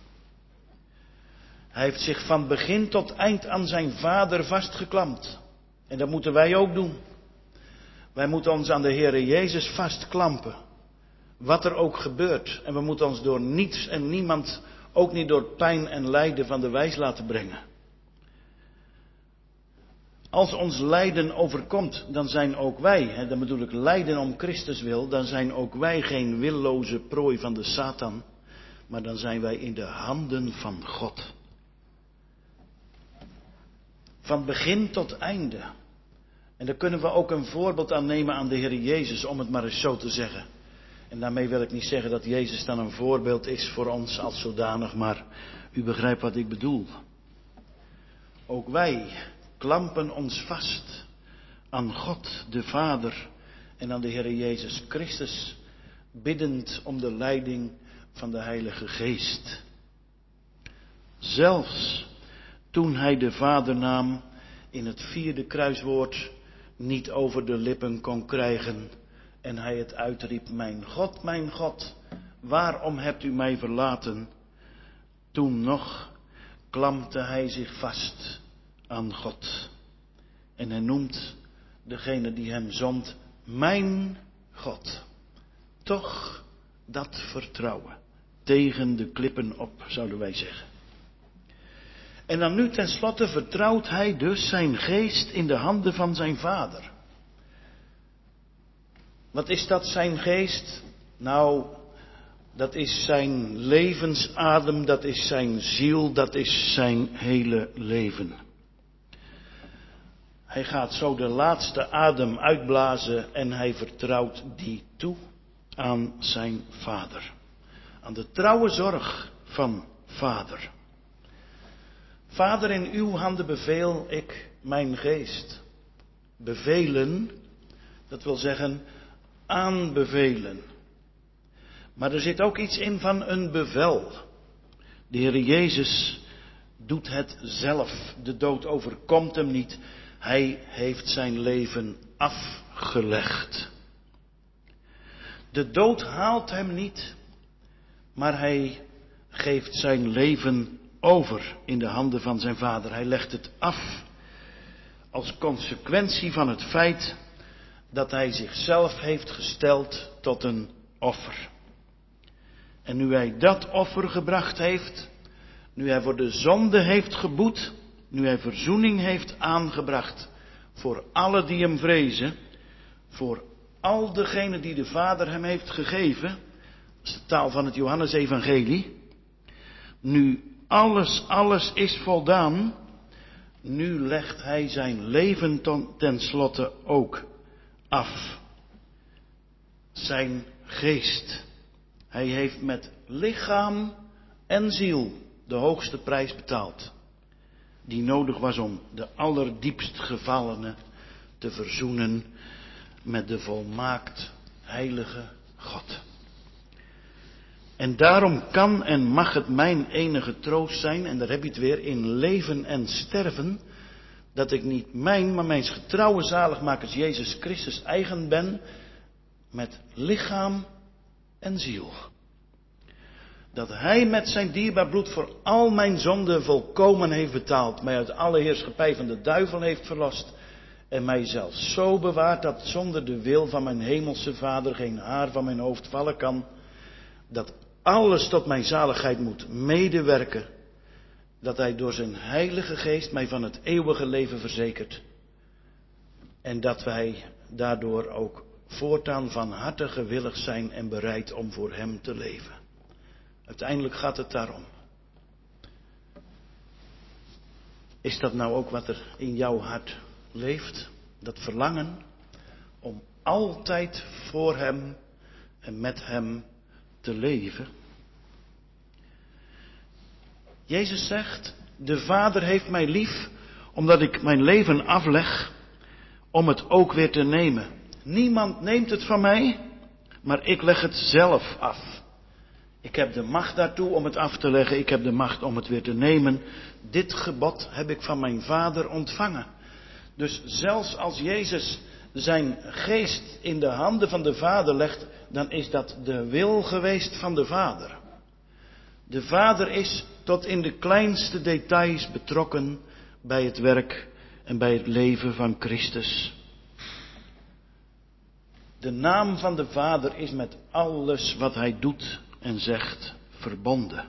Hij heeft zich van begin tot eind aan zijn vader vastgeklampt. En dat moeten wij ook doen. Wij moeten ons aan de Heere Jezus vastklampen. Wat er ook gebeurt. En we moeten ons door niets en niemand, ook niet door pijn en lijden, van de wijs laten brengen. Als ons lijden overkomt, dan zijn ook wij, dan bedoel ik lijden om Christus wil, dan zijn ook wij geen willoze prooi van de Satan, maar dan zijn wij in de handen van God. Van begin tot einde. En daar kunnen we ook een voorbeeld aan nemen aan de Heer Jezus, om het maar eens zo te zeggen. En daarmee wil ik niet zeggen dat Jezus dan een voorbeeld is voor ons als zodanig, maar u begrijpt wat ik bedoel. Ook wij klampen ons vast aan God de Vader en aan de Heer Jezus Christus, biddend om de leiding van de Heilige Geest. Zelfs toen hij de Vadernaam in het vierde kruiswoord niet over de lippen kon krijgen en hij het uitriep, mijn God, waarom hebt u mij verlaten? Toen nog klampte hij zich vast aan God. En hij noemt degene die hem zond, mijn God. Toch dat vertrouwen. Tegen de klippen op, zouden wij zeggen. En dan nu tenslotte vertrouwt hij dus zijn geest in de handen van zijn Vader. Wat is dat, zijn geest? Nou, dat is zijn levensadem, dat is zijn ziel, dat is zijn hele leven. Hij gaat zo de laatste adem uitblazen en hij vertrouwt die toe aan zijn Vader. Aan de trouwe zorg van Vader. Vader, in uw handen beveel ik mijn geest. Bevelen, dat wil zeggen aanbevelen. Maar er zit ook iets in van een bevel. De Heer Jezus doet het zelf. De dood overkomt hem niet. Hij heeft zijn leven afgelegd. De dood haalt hem niet, maar hij geeft zijn leven over in de handen van zijn Vader. Hij legt het af als consequentie van het feit dat hij zichzelf heeft gesteld tot een offer. En nu hij dat offer gebracht heeft, nu hij voor de zonde heeft geboet, nu hij verzoening heeft aangebracht voor alle die hem vrezen, voor al degenen die de Vader hem heeft gegeven, dat is de taal van het Johannesevangelie, nu alles is voldaan, nu legt hij zijn leven tenslotte ook af. Zijn geest. Hij heeft met lichaam en ziel de hoogste prijs betaald. Die nodig was om de allerdiepst gevallene te verzoenen met de volmaakt heilige God. En daarom kan en mag het mijn enige troost zijn, en daar heb je het weer, in leven en sterven, dat ik niet mijn, maar mijn getrouwe zaligmakers Jezus Christus eigen ben, met lichaam en ziel. Dat hij met zijn dierbaar bloed voor al mijn zonden volkomen heeft betaald, mij uit alle heerschappij van de duivel heeft verlost en mij zelfs zo bewaart dat zonder de wil van mijn hemelse Vader geen haar van mijn hoofd vallen kan, dat alles tot mijn zaligheid moet medewerken, dat hij door zijn heilige geest mij van het eeuwige leven verzekert en dat wij daardoor ook voortaan van harte gewillig zijn en bereid om voor hem te leven. Uiteindelijk gaat het daarom. Is dat nou ook wat er in jouw hart leeft? Dat verlangen om altijd voor hem en met hem te leven? Jezus zegt, de Vader heeft mij lief omdat ik mijn leven afleg om het ook weer te nemen. Niemand neemt het van mij, maar ik leg het zelf af. Ik heb de macht daartoe om het af te leggen. Ik heb de macht om het weer te nemen. Dit gebod heb ik van mijn Vader ontvangen. Dus zelfs als Jezus zijn geest in de handen van de Vader legt, dan is dat de wil geweest van de Vader. De Vader is tot in de kleinste details betrokken bij het werk en bij het leven van Christus. De naam van de Vader is met alles wat hij doet en zegt verbonden.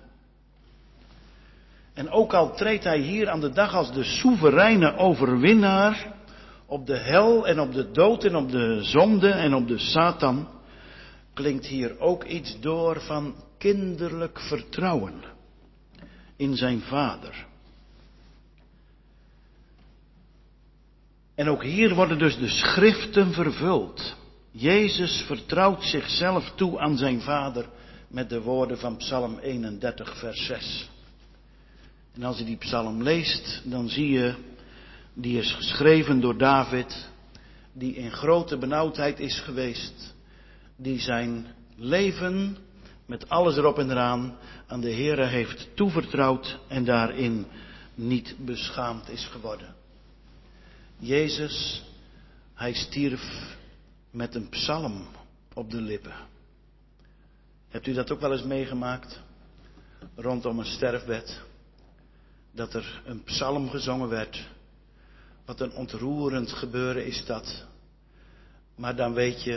En ook al treedt hij hier aan de dag als de soevereine overwinnaar op de hel en op de dood en op de zonde en op de Satan, klinkt hier ook iets door van kinderlijk vertrouwen in zijn Vader. En ook hier worden dus de schriften vervuld. Jezus vertrouwt zichzelf toe aan zijn Vader met de woorden van Psalm 31 vers 6. En als je die psalm leest, dan zie je, die is geschreven door David, die in grote benauwdheid is geweest, die zijn leven met alles erop en eraan aan de Heere heeft toevertrouwd en daarin niet beschaamd is geworden. Jezus, hij stierf met een psalm op de lippen. Hebt u dat ook wel eens meegemaakt? Rondom een sterfbed. Dat er een psalm gezongen werd. Wat een ontroerend gebeuren is dat. Maar dan weet je,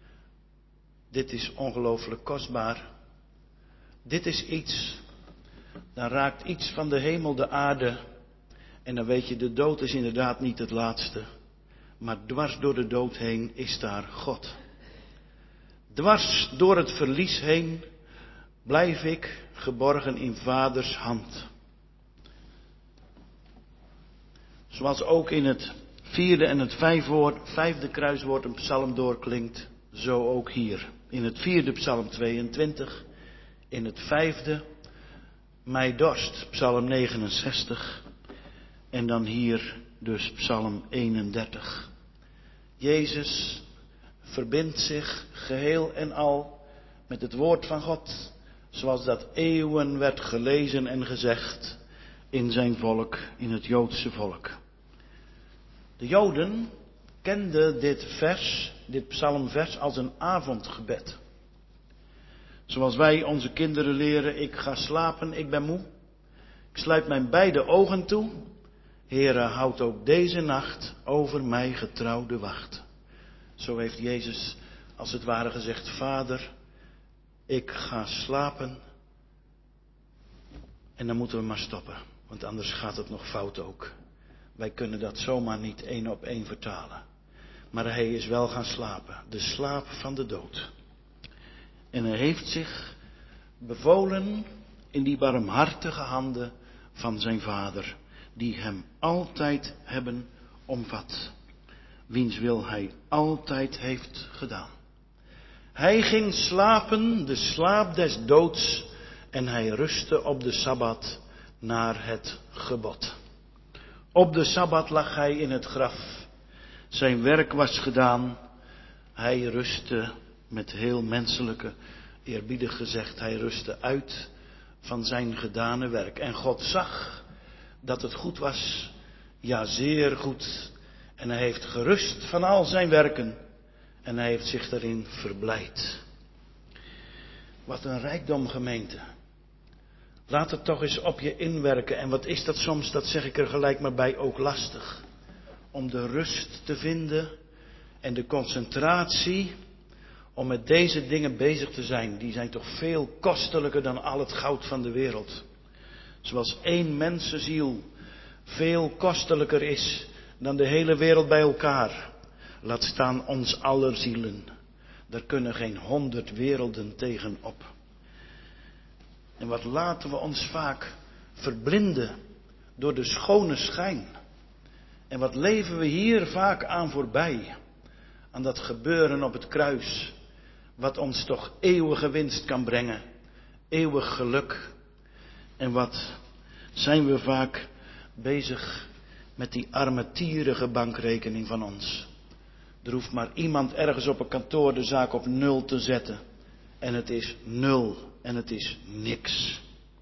dit is ongelooflijk kostbaar. Dit is iets Dan raakt iets van de hemel de aarde. En dan weet je, de dood is inderdaad niet het laatste. Maar dwars door de dood heen is daar God. Dwars door het verlies heen blijf ik geborgen in Vaders hand. Zoals ook in het 4e en het 5e kruiswoord een psalm doorklinkt, zo ook hier. In het 4e psalm 22, in het 5e mij dorst, psalm 69 en dan hier dus psalm 31. Jezus verbindt zich geheel en al met het woord van God, zoals dat eeuwen werd gelezen en gezegd in zijn volk, in het Joodse volk. De Joden kenden dit psalmvers als een avondgebed. Zoals wij onze kinderen leren, ik ga slapen, ik ben moe. Ik sluit mijn beide ogen toe. Heere, houd ook deze nacht over mij getrouw de wacht. Zo heeft Jezus als het ware gezegd, Vader, ik ga slapen. En dan moeten we maar stoppen, want anders gaat het nog fout ook. Wij kunnen dat zomaar niet 1 op 1 vertalen. Maar hij is wel gaan slapen, de slaap van de dood. En hij heeft zich bevolen in die barmhartige handen van zijn Vader, die hem altijd hebben omvat. Wiens wil hij altijd heeft gedaan. Hij ging slapen, de slaap des doods, en hij rustte op de Sabbat naar het gebod. Op de Sabbat lag hij in het graf. Zijn werk was gedaan. Hij rustte, met heel menselijke, eerbiedig gezegd, hij rustte uit van zijn gedane werk. En God zag dat het goed was, ja zeer goed. En hij heeft gerust van al zijn werken. En hij heeft zich daarin verblijd. Wat een rijkdom, gemeente. Laat het toch eens op je inwerken. En wat is dat soms, dat zeg ik er gelijk maar bij, ook lastig. Om de rust te vinden en de concentratie om met deze dingen bezig te zijn. Die zijn toch veel kostelijker dan al het goud van de wereld. Zoals 1 mensenziel veel kostelijker is dan de hele wereld bij elkaar. Laat staan ons aller zielen. Daar kunnen geen 100 werelden tegen op. En wat laten we ons vaak verblinden door de schone schijn. En wat leven we hier vaak aan voorbij. Aan dat gebeuren op het kruis. Wat ons toch eeuwige winst kan brengen. Eeuwig geluk. En wat zijn we vaak bezig met die armetierige bankrekening van ons. Er hoeft maar iemand ergens op een kantoor de zaak op 0 te zetten. En het is 0. En het is niks.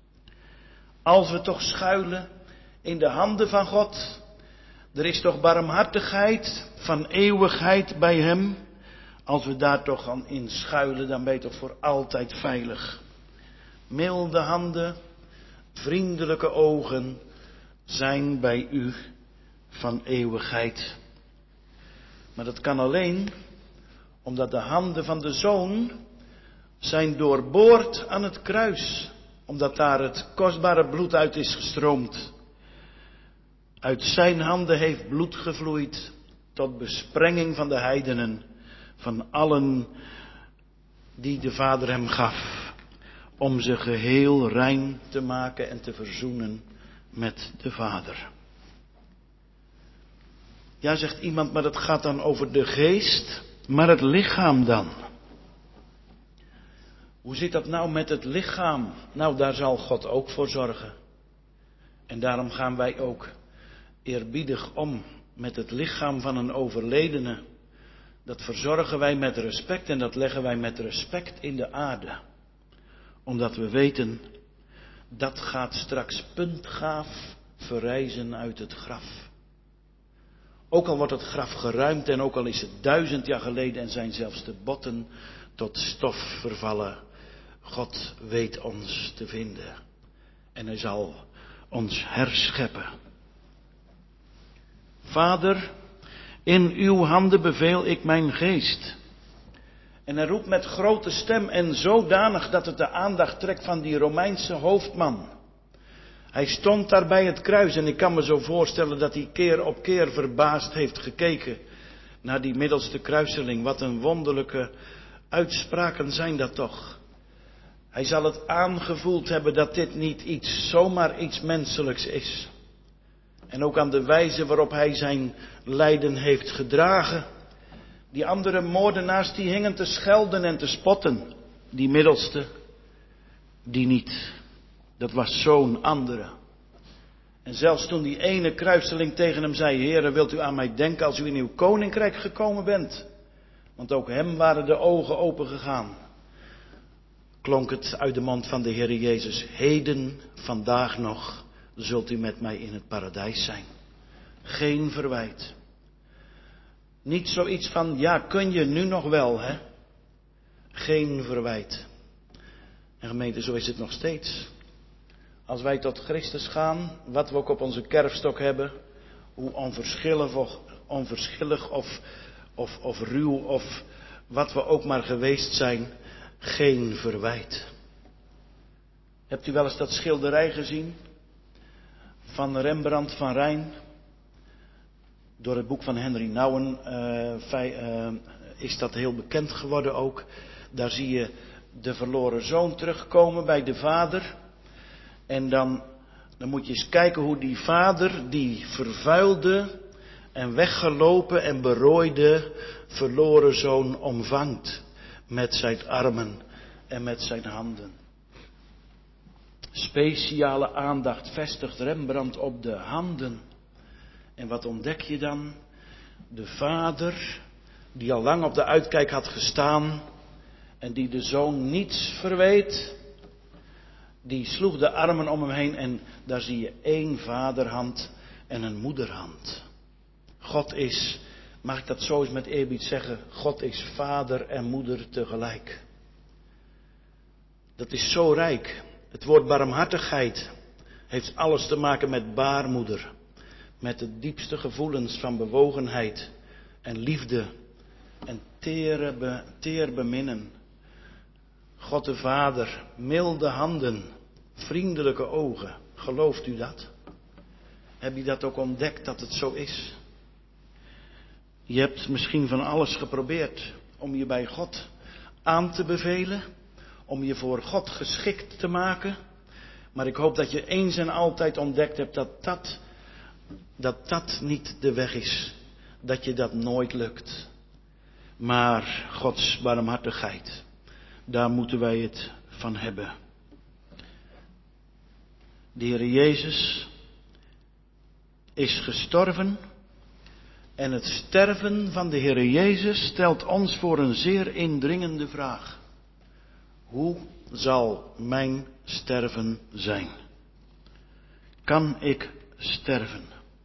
Als we toch schuilen in de handen van God. Er is toch barmhartigheid van eeuwigheid bij hem. Als we daar toch aan in schuilen, dan ben je toch voor altijd veilig. Milde handen, vriendelijke ogen zijn bij u van eeuwigheid. Maar dat kan alleen omdat de handen van de Zoon zijn doorboord aan het kruis. Omdat daar het kostbare bloed uit is gestroomd. Uit zijn handen heeft bloed gevloeid tot besprenging van de heidenen. Van allen die de Vader hem gaf. Om ze geheel rein te maken en te verzoenen met de Vader. Ja, zegt iemand, maar dat gaat dan over de geest. Maar het lichaam dan? Hoe zit dat nou met het lichaam? Nou, daar zal God ook voor zorgen. En daarom gaan wij ook eerbiedig om met het lichaam van een overledene. Dat verzorgen wij met respect en dat leggen wij met respect in de aarde. Omdat we weten, dat gaat straks puntgaaf verrijzen uit het graf. Ook al wordt het graf geruimd en ook al is het 1000 jaar geleden en zijn zelfs de botten tot stof vervallen. God weet ons te vinden. En hij zal ons herscheppen. Vader, in uw handen beveel ik mijn geest. En hij roept met grote stem en zodanig dat het de aandacht trekt van die Romeinse hoofdman. Hij stond daar bij het kruis en ik kan me zo voorstellen dat hij keer op keer verbaasd heeft gekeken naar die middelste kruiseling. Wat een wonderlijke uitspraken zijn dat toch. Hij zal het aangevoeld hebben dat dit niet zomaar iets menselijks is. En ook aan de wijze waarop hij zijn lijden heeft gedragen. Die andere moordenaars die hingen te schelden en te spotten. Die middelste, die niet. Dat was zo'n andere. En zelfs toen die ene kruiseling tegen hem zei: Heere, wilt u aan mij denken als u in uw koninkrijk gekomen bent? Want ook hem waren de ogen open gegaan. Klonk het uit de mond van de Heere Jezus: heden, vandaag nog, zult u met mij in het paradijs zijn. Geen verwijt. Niet zoiets van, ja, kun je nu nog wel, hè? Geen verwijt. En gemeente, zo is het nog steeds. Als wij tot Christus gaan, wat we ook op onze kerfstok hebben, hoe onverschillig of ruw of wat we ook maar geweest zijn, geen verwijt. Hebt u wel eens dat schilderij gezien van Rembrandt van Rijn? Door het boek van Henry Nouwen is dat heel bekend geworden ook. Daar zie je de verloren zoon terugkomen bij de vader. En dan moet je eens kijken hoe die vader die vervuilde en weggelopen en berooide verloren zoon omvangt. Met zijn armen en met zijn handen. Speciale aandacht vestigt Rembrandt op de handen. En wat ontdek je dan? De vader die al lang op de uitkijk had gestaan en die de zoon niets verweet, die sloeg de armen om hem heen en daar zie je 1 vaderhand en een moederhand. God is, mag ik dat zo eens met eerbied zeggen, God is vader en moeder tegelijk. Dat is zo rijk. Het woord barmhartigheid heeft alles te maken met baarmoeder. Met de diepste gevoelens van bewogenheid en liefde en teer beminnen. God de Vader, milde handen, vriendelijke ogen. Gelooft u dat? Heb je dat ook ontdekt dat het zo is? Je hebt misschien van alles geprobeerd om je bij God aan te bevelen. Om je voor God geschikt te maken. Maar ik hoop dat je eens en altijd ontdekt hebt dat niet de weg is. Dat je dat nooit lukt. Maar Gods barmhartigheid, daar moeten wij het van hebben. De Heer Jezus is gestorven. En het sterven van de Heer Jezus stelt ons voor een zeer indringende vraag. Hoe zal mijn sterven zijn? Kan ik sterven?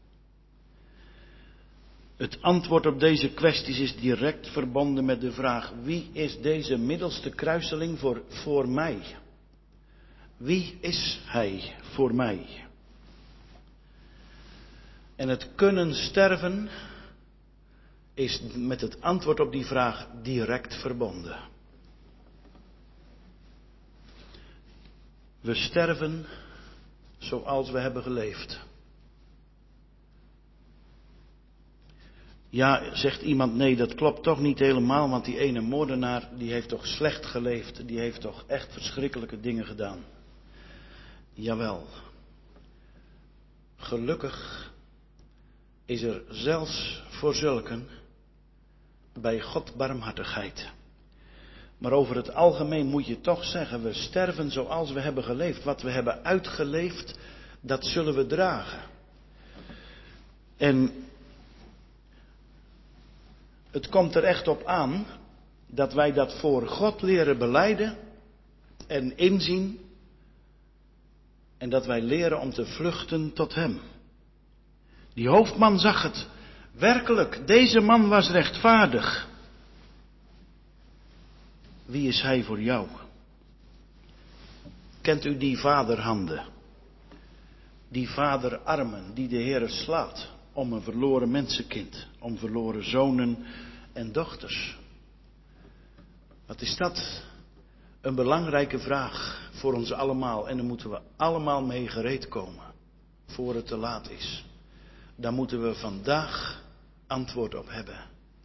Het antwoord op deze kwesties is direct verbonden met de vraag: wie is deze middelste kruiseling voor mij? Wie is hij voor mij? En het kunnen sterven is met het antwoord op die vraag direct verbonden. We sterven zoals we hebben geleefd. Ja, zegt iemand, nee, dat klopt toch niet helemaal, want die ene moordenaar, die heeft toch slecht geleefd, die heeft toch echt verschrikkelijke dingen gedaan. Jawel. Gelukkig is er zelfs voor zulken bij God barmhartigheid. Maar over het algemeen moet je toch zeggen, we sterven zoals we hebben geleefd. Wat we hebben uitgeleefd, dat zullen we dragen. En het komt er echt op aan dat wij dat voor God leren belijden en inzien. En dat wij leren om te vluchten tot Hem. Die hoofdman zag het. Werkelijk, deze man was rechtvaardig. Wie is hij voor jou? Kent u die vaderhanden? Die vaderarmen die de Heere slaat om een verloren mensenkind, om verloren zonen en dochters. Wat is dat? Een belangrijke vraag voor ons allemaal. En daar moeten we allemaal mee gereed komen, voor het te laat is. Daar moeten we vandaag antwoord op hebben.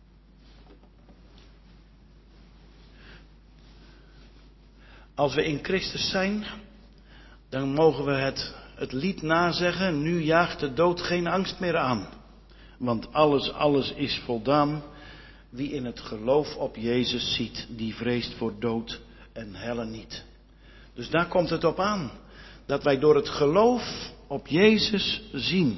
Als we in Christus zijn, dan mogen we het lied nazeggen, nu jaagt de dood geen angst meer aan. Want alles is voldaan. Wie in het geloof op Jezus ziet, die vreest voor dood en helle niet. Dus daar komt het op aan. Dat wij door het geloof op Jezus zien.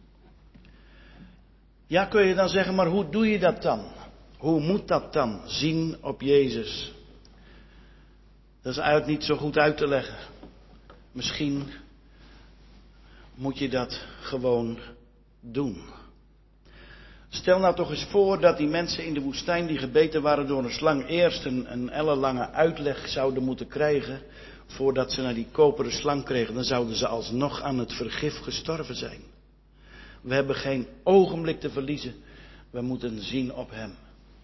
Ja, kun je dan zeggen, maar hoe doe je dat dan? Hoe moet dat dan, zien op Jezus? Dat is eigenlijk niet zo goed uit te leggen. Misschien moet je dat gewoon doen. Stel nou toch eens voor dat die mensen in de woestijn die gebeten waren door een slang eerst een ellenlange uitleg zouden moeten krijgen voordat ze naar die koperen slang kregen. Dan zouden ze alsnog aan het vergif gestorven zijn. We hebben geen ogenblik te verliezen. We moeten zien op hem.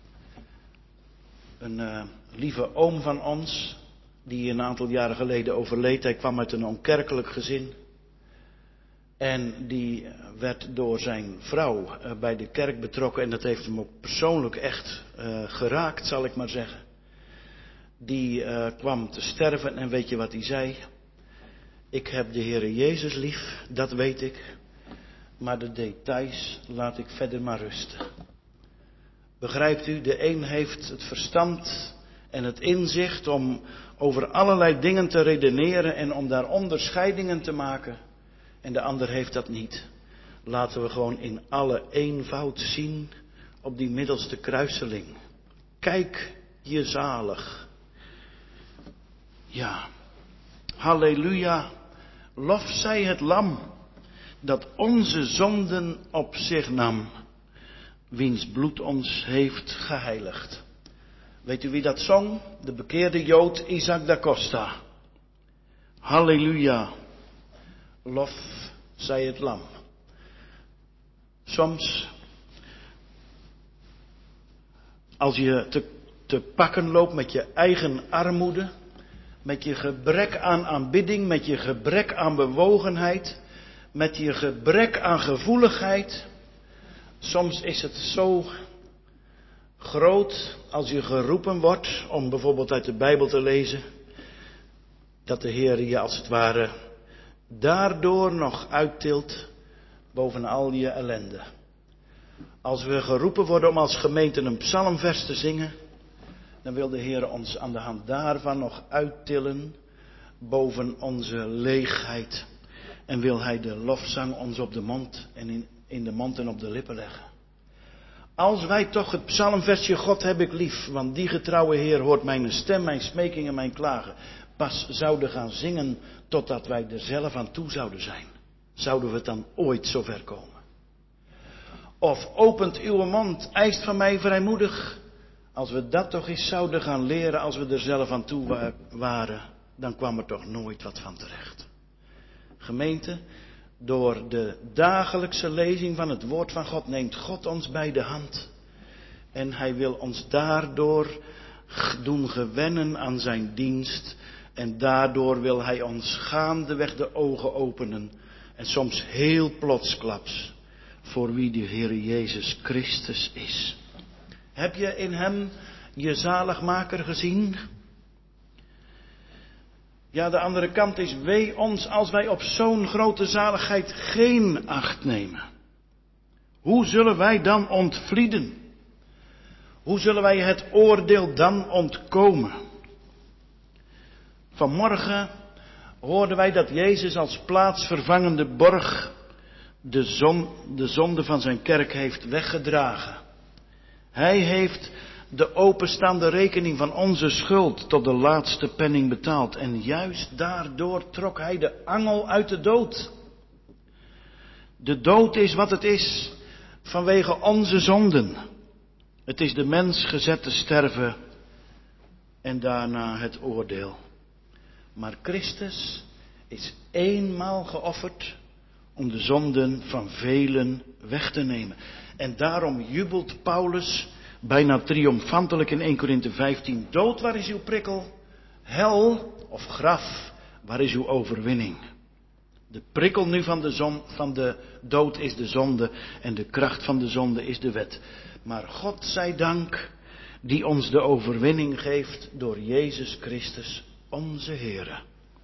Een lieve oom van ons, die een aantal jaren geleden overleed. Hij kwam uit een onkerkelijk gezin. En die werd door zijn vrouw bij de kerk betrokken. En dat heeft hem ook persoonlijk echt geraakt, zal ik maar zeggen. Die kwam te sterven en weet je wat hij zei? Ik heb de Heere Jezus lief, dat weet ik. Maar de details laat ik verder maar rusten. Begrijpt u, de een heeft het verstand en het inzicht om over allerlei dingen te redeneren en om daar onderscheidingen te maken. En de ander heeft dat niet. Laten we gewoon in alle eenvoud zien op die middelste kruiseling. Kijk je zalig. Ja, halleluja, lof zij het lam dat onze zonden op zich nam, wiens bloed ons heeft geheiligd. Weet u wie dat zong? De bekeerde Jood Isaac da Costa. Halleluja, lof zij het lam. Soms, als je te pakken loopt met je eigen armoede, met je gebrek aan aanbidding, met je gebrek aan bewogenheid, met je gebrek aan gevoeligheid. Soms is het zo groot als je geroepen wordt om bijvoorbeeld uit de Bijbel te lezen, dat de Heer je als het ware daardoor nog uittilt boven al je ellende. Als we geroepen worden om als gemeente een psalmvers te zingen, dan wil de Heer ons aan de hand daarvan nog uittillen boven onze leegheid. En wil Hij de lofzang ons op de mond en in de mond en op de lippen leggen. Als wij toch het psalmversje God heb ik lief, want die getrouwe Heer hoort mijn stem, mijn smeking en mijn klagen, pas zouden gaan zingen totdat wij er zelf aan toe zouden zijn. Zouden we het dan ooit zover komen? Of opent uw mond, eist van mij vrijmoedig. Als we dat toch eens zouden gaan leren als we er zelf aan toe waren, dan kwam er toch nooit wat van terecht. Gemeente, door de dagelijkse lezing van het woord van God neemt God ons bij de hand. En Hij wil ons daardoor doen gewennen aan zijn dienst. En daardoor wil Hij ons gaandeweg de ogen openen. En soms heel plotsklaps voor wie de Heer Jezus Christus is. Heb je in Hem je zaligmaker gezien? Ja, de andere kant is, wee ons als wij op zo'n grote zaligheid geen acht nemen. Hoe zullen wij dan ontvlieden? Hoe zullen wij het oordeel dan ontkomen? Vanmorgen hoorden wij dat Jezus als plaatsvervangende borg de zonde van zijn kerk heeft weggedragen. Hij heeft de openstaande rekening van onze schuld tot de laatste penning betaald. En juist daardoor trok Hij de angel uit de dood. De dood is wat het is vanwege onze zonden. Het is de mens gezet te sterven en daarna het oordeel. Maar Christus is eenmaal geofferd om de zonden van velen weg te nemen. En daarom jubelt Paulus bijna triomfantelijk in 1 Korinthe 15. Dood, waar is uw prikkel? Hel of graf, waar is uw overwinning? De prikkel nu van de dood is de zonde en de kracht van de zonde is de wet. Maar God zij dank die ons de overwinning geeft door Jezus Christus onze Heere.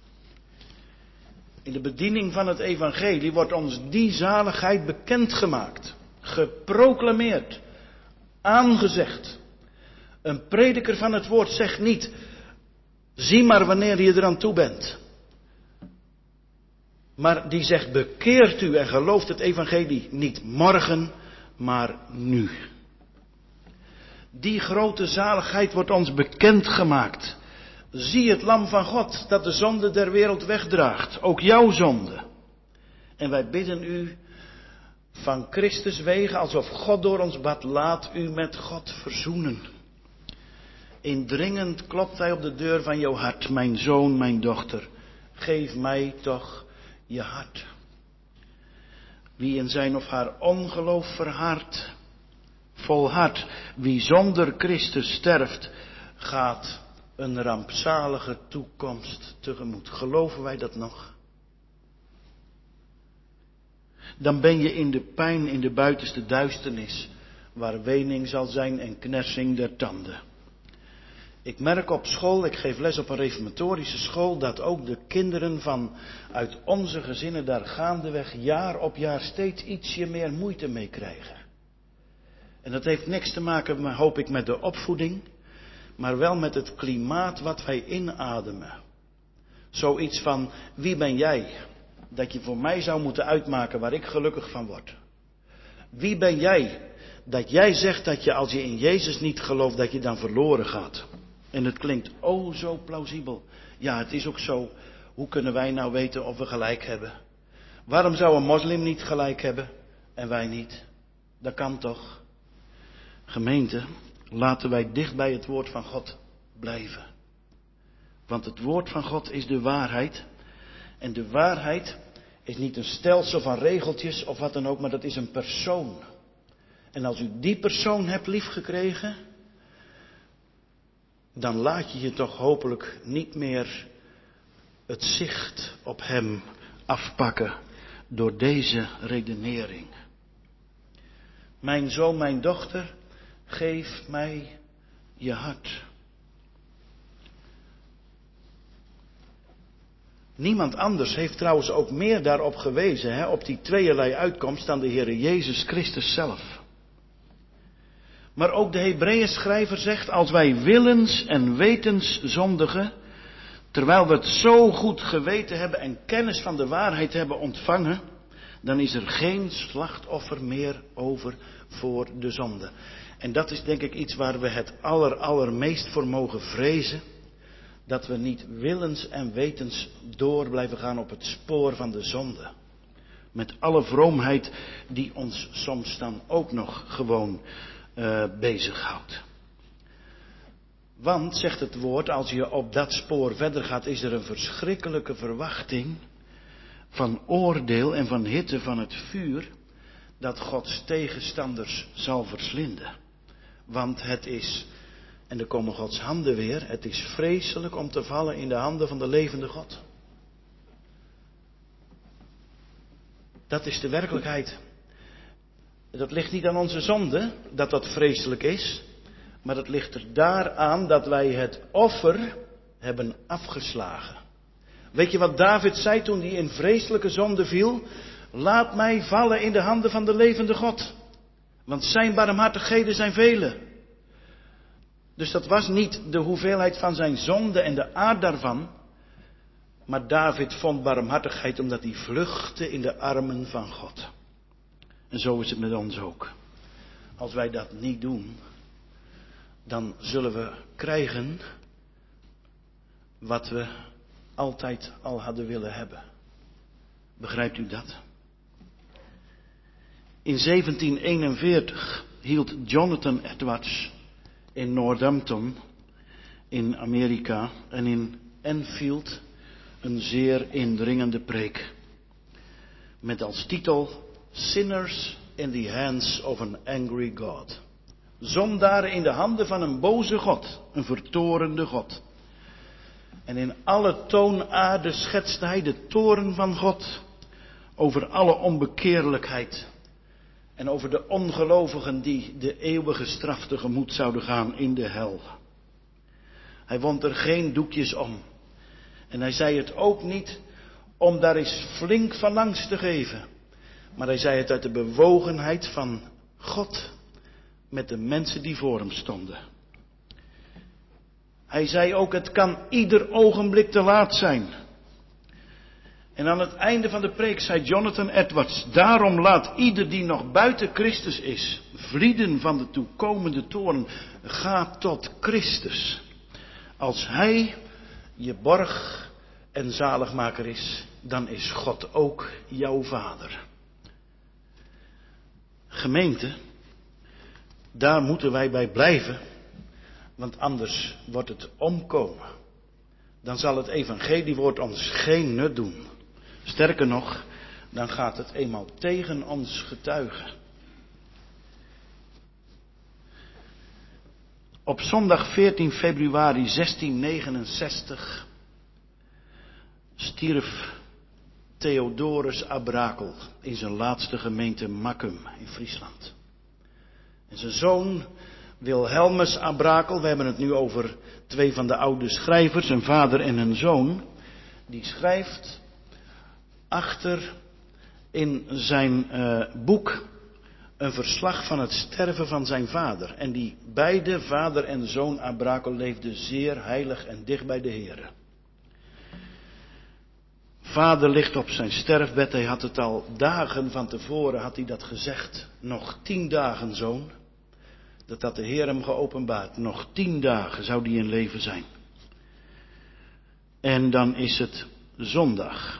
In de bediening van het evangelie wordt ons die zaligheid bekendgemaakt, geproclameerd, aangezegd. Een prediker van het woord zegt niet, zie maar wanneer je eraan toe bent. Maar die zegt, bekeert u en gelooft het evangelie niet morgen, maar nu. Die grote zaligheid wordt ons bekendgemaakt. Zie het lam van God dat de zonde der wereld wegdraagt, ook jouw zonde. En wij bidden u van Christus wegen, alsof God door ons bad, laat u met God verzoenen. Indringend klopt hij op de deur van jouw hart, mijn zoon, mijn dochter, geef mij toch je hart. Wie in zijn of haar ongeloof verhardt, volhardt, wie zonder Christus sterft, gaat een rampzalige toekomst tegemoet. Geloven wij dat nog? Dan ben je in de pijn, in de buitenste duisternis, waar wening zal zijn en knersing der tanden. Ik merk op school, ik geef les op een reformatorische school, dat ook de kinderen uit onze gezinnen daar gaandeweg jaar op jaar steeds ietsje meer moeite mee krijgen. En dat heeft niks te maken, hoop ik, met de opvoeding, maar wel met het klimaat wat wij inademen. Zoiets van, wie ben jij? Dat je voor mij zou moeten uitmaken waar ik gelukkig van word. Wie ben jij? Dat jij zegt dat je als je in Jezus niet gelooft, dat je dan verloren gaat. En het klinkt zo plausibel. Ja, het is ook zo. Hoe kunnen wij nou weten of we gelijk hebben? Waarom zou een moslim niet gelijk hebben en wij niet? Dat kan toch? Gemeente, laten wij dicht bij het woord van God blijven. Want het woord van God is de waarheid. En de waarheid is niet een stelsel van regeltjes of wat dan ook, maar dat is een persoon. En als u die persoon hebt liefgekregen, dan laat je je toch hopelijk niet meer het zicht op hem afpakken door deze redenering. Mijn zoon, mijn dochter, geef mij je hart. Niemand anders heeft trouwens ook meer daarop gewezen, op die tweeërlei uitkomst dan de Heere Jezus Christus zelf. Maar ook de Hebreeënschrijver zegt, als wij willens en wetens zondigen, terwijl we het zo goed geweten hebben en kennis van de waarheid hebben ontvangen, dan is er geen slachtoffer meer over voor de zonde. En dat is denk ik iets waar we het allermeest voor mogen vrezen. Dat we niet willens en wetens door blijven gaan op het spoor van de zonde. Met alle vroomheid die ons soms dan ook nog gewoon bezighoudt. Want, zegt het woord, als je op dat spoor verder gaat, is er een verschrikkelijke verwachting van oordeel en van hitte van het vuur, dat Gods tegenstanders zal verslinden. Want het is, en er komen Gods handen weer, het is vreselijk om te vallen in de handen van de levende God. Dat is de werkelijkheid. Dat ligt niet aan onze zonde, dat dat vreselijk is. Maar dat ligt er daaraan dat wij het offer hebben afgeslagen. Weet je wat David zei toen hij in vreselijke zonde viel? Laat mij vallen in de handen van de levende God. Want zijn barmhartigheden zijn vele. Dus dat was niet de hoeveelheid van zijn zonde en de aard daarvan. Maar David vond barmhartigheid omdat hij vluchtte in de armen van God. En zo is het met ons ook. Als wij dat niet doen, dan zullen we krijgen wat we altijd al hadden willen hebben. Begrijpt u dat? In 1741 hield Jonathan Edwards in Northampton in Amerika en in Enfield een zeer indringende preek. Met als titel Sinners in the Hands of an Angry God. Zondaren in de handen van een boze God, een vertorende God. En in alle toonaarden schetste hij de toorn van God over alle onbekeerlijkheid en over de ongelovigen die de eeuwige straf tegemoet zouden gaan in de hel. Hij wond er geen doekjes om. En hij zei het ook niet om daar eens flink van langs te geven. Maar hij zei het uit de bewogenheid van God met de mensen die voor hem stonden. Hij zei ook, het kan ieder ogenblik te laat zijn. En aan het einde van de preek zei Jonathan Edwards, daarom laat ieder die nog buiten Christus is, vlieden van de toekomende toorn, ga tot Christus. Als hij je borg en zaligmaker is, dan is God ook jouw vader. Gemeente, daar moeten wij bij blijven, want anders wordt het omkomen. Dan zal het evangeliewoord ons geen nut doen. Sterker nog, dan gaat het eenmaal tegen ons getuigen. Op zondag 14 februari 1669 stierf Theodorus Abrakel in zijn laatste gemeente Makkum in Friesland. En zijn zoon Wilhelmus Abrakel, we hebben het nu over twee van de oude schrijvers, een vader en een zoon, die schrijft achter in zijn boek een verslag van het sterven van zijn vader. En die beide, vader en zoon Abrakel, leefden zeer heilig en dicht bij de Heere. Vader ligt op zijn sterfbed, hij had het al dagen van tevoren, had hij dat gezegd. Nog 10 dagen, zoon. Dat had de Heer hem geopenbaard. Nog 10 dagen zou die in leven zijn. En dan is het zondag.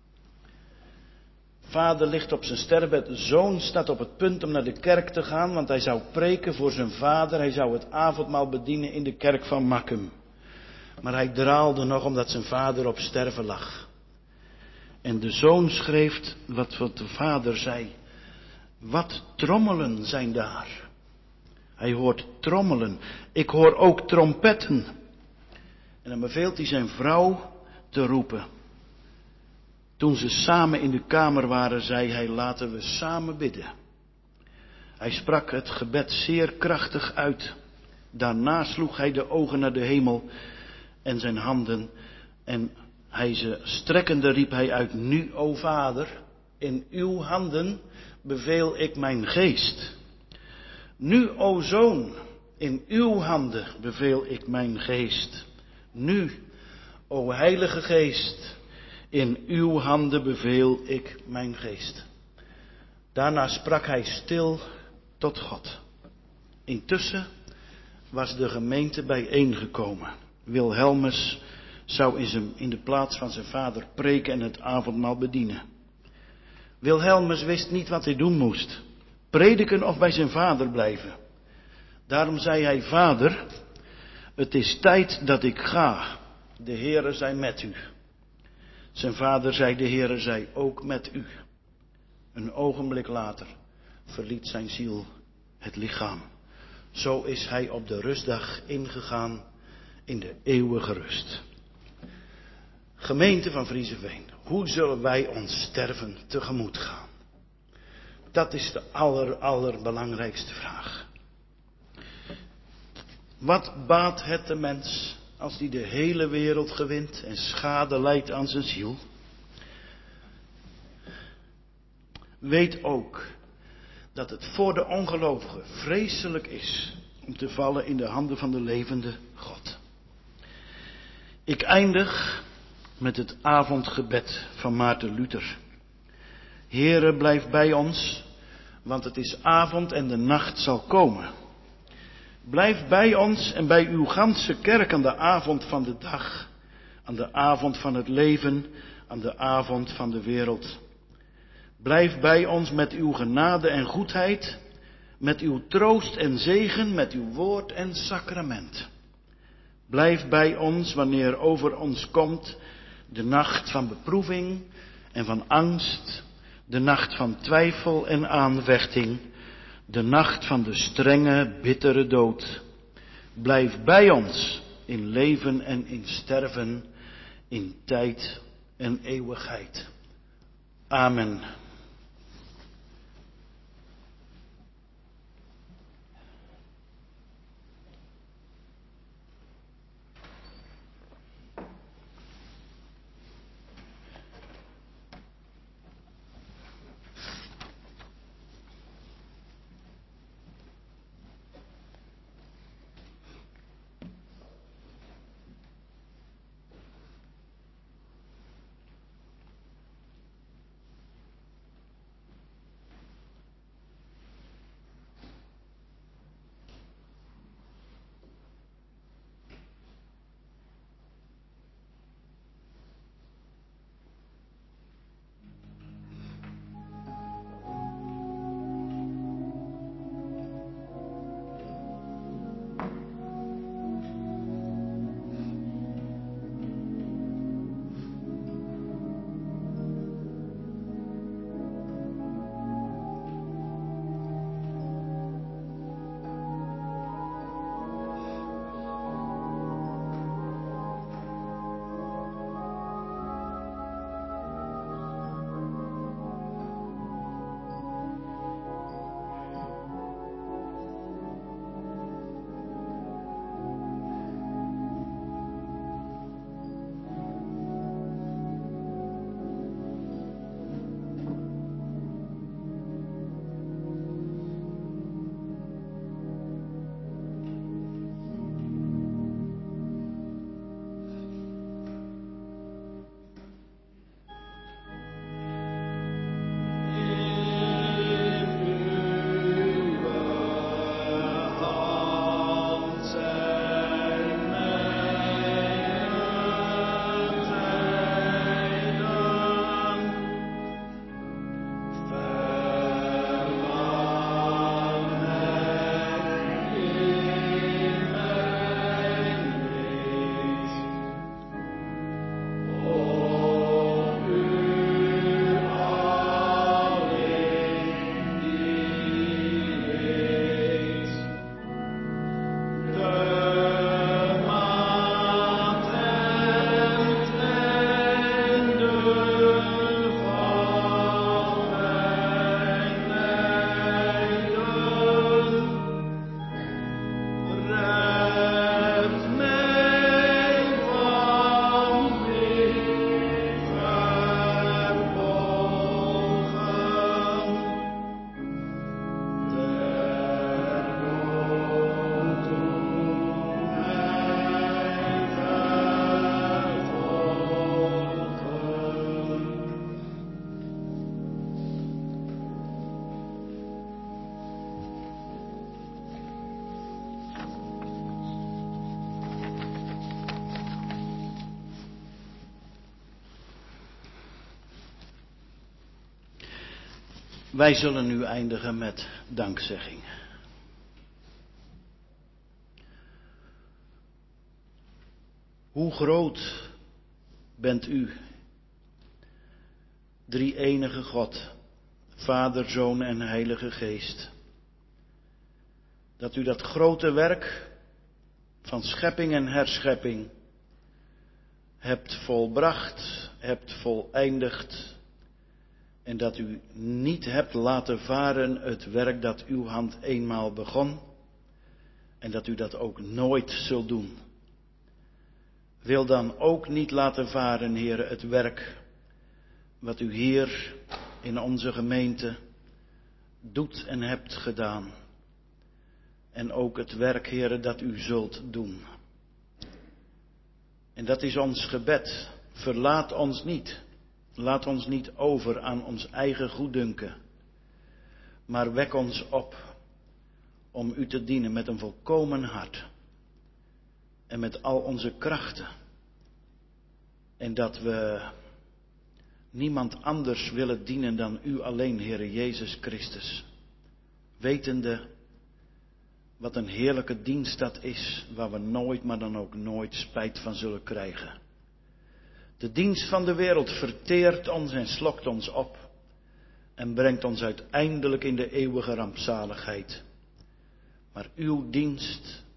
Vader ligt op zijn sterfbed. De zoon staat op het punt om naar de kerk te gaan, want hij zou preken voor zijn vader. Hij zou het avondmaal bedienen in de kerk van Makkum. Maar hij draalde nog omdat zijn vader op sterven lag. En de zoon schreef wat de vader zei. Wat trommelen zijn daar. Hij hoort trommelen. Ik hoor ook trompetten. En dan beveelt hij zijn vrouw te roepen. Toen ze samen in de kamer waren, zei hij, laten we samen bidden. Hij sprak het gebed zeer krachtig uit. Daarna sloeg hij de ogen naar de hemel en zijn handen. En hij ze strekkende riep hij uit, nu, o Vader, in uw handen beveel ik mijn geest. Nu, o Zoon, in uw handen beveel ik mijn geest. Nu, o Heilige Geest, in uw handen beveel ik mijn geest. Daarna sprak hij stil tot God. Intussen was de gemeente bijeengekomen. Wilhelmus zou in de plaats van zijn vader preken en het avondmaal bedienen. Wilhelmus wist niet wat hij doen moest. Prediken of bij zijn vader blijven. Daarom zei hij, Vader, het is tijd dat ik ga. De Heere zij met u. Zijn vader zei, de Heere zij ook met u. Een ogenblik later verliet zijn ziel het lichaam. Zo is hij op de rustdag ingegaan in de eeuwige rust. Gemeente van Vriezeveen, hoe zullen wij ons sterven tegemoet gaan? Dat is de allerbelangrijkste vraag. Wat baat het de mens als die de hele wereld gewint en schade lijdt aan zijn ziel? Weet ook dat het voor de ongelovige vreselijk is om te vallen in de handen van de levende God. Ik eindig met het avondgebed van Maarten Luther. Heere, blijf bij ons, want het is avond en de nacht zal komen. Blijf bij ons en bij uw ganse kerk aan de avond van de dag, aan de avond van het leven, aan de avond van de wereld. Blijf bij ons met uw genade en goedheid, met uw troost en zegen, met uw woord en sacrament. Blijf bij ons wanneer over ons komt de nacht van beproeving en van angst, de nacht van twijfel en aanvechting, de nacht van de strenge, bittere dood. Blijf bij ons in leven en in sterven, in tijd en eeuwigheid. Amen. Wij zullen nu eindigen met dankzegging. Hoe groot bent u, drie-enige God, Vader, Zoon en Heilige Geest, dat u dat grote werk van schepping en herschepping hebt volbracht, hebt voleindigd, en dat u niet hebt laten varen het werk dat uw hand eenmaal begon, en dat u dat ook nooit zult doen. Wil dan ook niet laten varen, Heere, het werk wat u hier in onze gemeente doet en hebt gedaan. En ook het werk, Heere, dat u zult doen. En dat is ons gebed. Verlaat ons niet. Laat ons niet over aan ons eigen goeddunken. Maar wek ons op om u te dienen met een volkomen hart. En met al onze krachten. En dat we niemand anders willen dienen dan u alleen, Heere Jezus Christus. Wetende wat een heerlijke dienst dat is, waar we nooit, maar dan ook nooit spijt van zullen krijgen. De dienst van de wereld verteert ons en slokt ons op. En brengt ons uiteindelijk in de eeuwige rampzaligheid. Maar uw dienst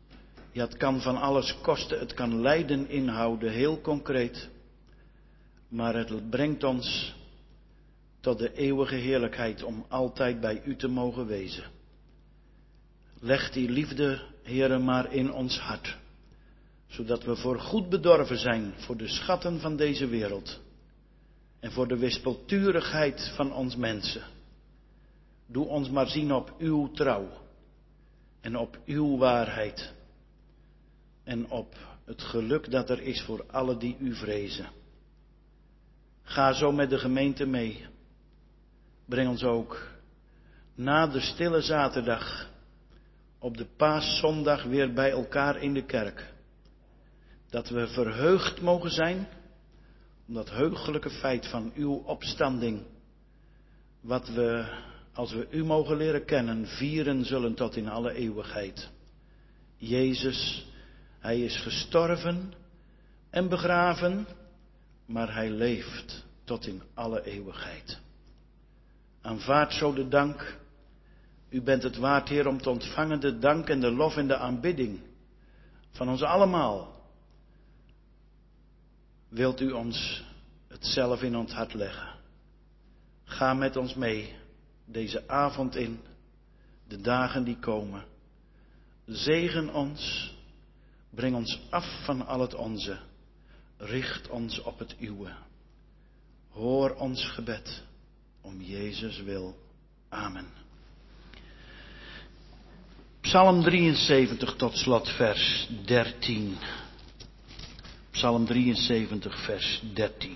Ja, het kan van alles kosten, het kan lijden inhouden, heel concreet. Maar het brengt ons tot de eeuwige heerlijkheid om altijd bij u te mogen wezen. Leg die liefde, Heere, maar in ons hart. Zodat we voorgoed bedorven zijn voor de schatten van deze wereld. En voor de wispelturigheid van ons mensen. Doe ons maar zien op uw trouw. En op uw waarheid. En op het geluk dat er is voor allen die u vrezen. Ga zo met de gemeente mee. Breng ons ook na de stille zaterdag op de paaszondag weer bij elkaar in de kerk. Dat we verheugd mogen zijn om dat heugelijke feit van uw opstanding. Wat we, als we u mogen leren kennen, vieren zullen tot in alle eeuwigheid. Jezus, hij is gestorven en begraven, maar hij leeft tot in alle eeuwigheid. Aanvaard zo de dank. U bent het waard, Heer, om te ontvangen de dank en de lof en de aanbidding van ons allemaal. Wilt u ons het zelf in ons hart leggen? Ga met ons mee deze avond in, de dagen die komen. Zegen ons, breng ons af van al het onze, richt ons op het uwe. Hoor ons gebed, om Jezus wil. Amen. Psalm 73 tot slot, vers 13. Psalm 73, vers 13.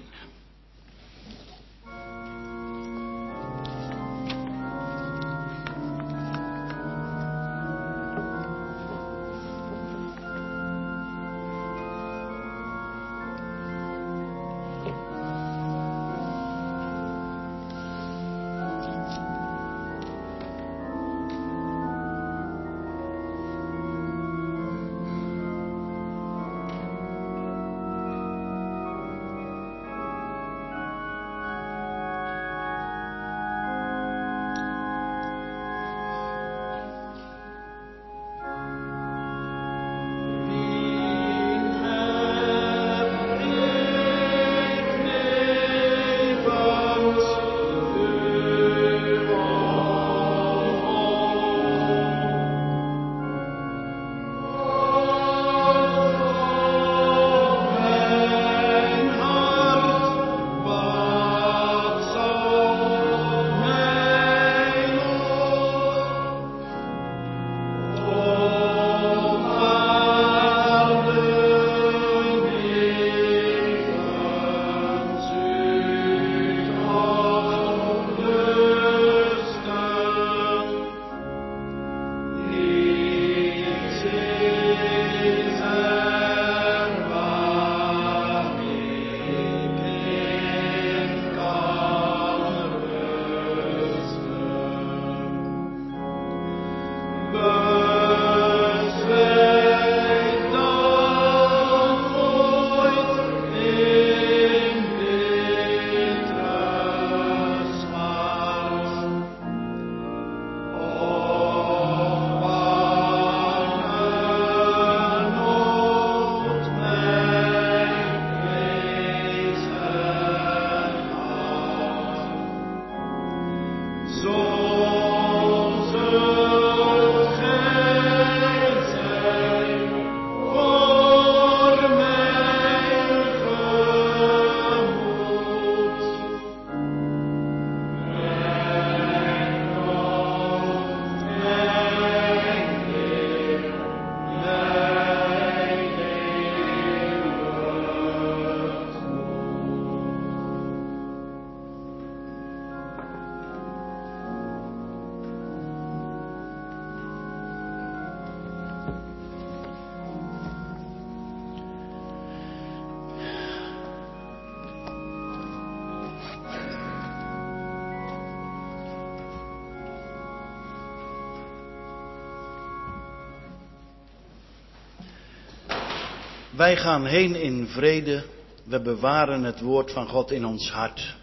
Wij gaan heen in vrede, we bewaren het woord van God in ons hart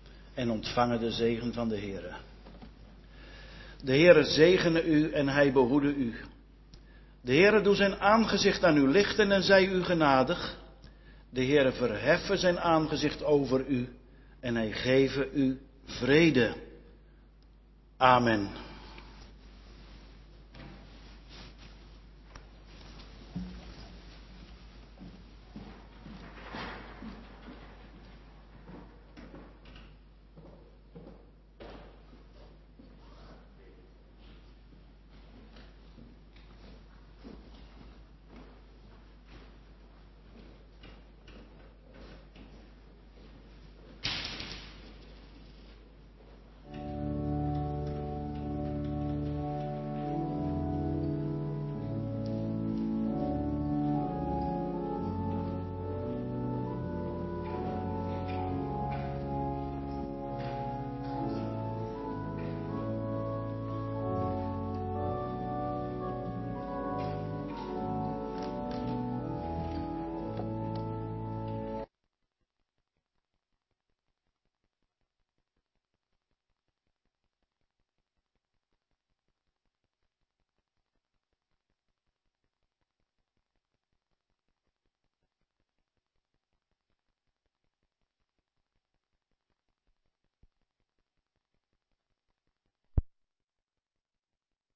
en ontvangen de zegen van de Heere. De Heere zegene u en hij behoede u. De Heere doet zijn aangezicht aan u lichten en zij u genadig. De Heere verheffen zijn aangezicht over u en hij geven u vrede. Amen.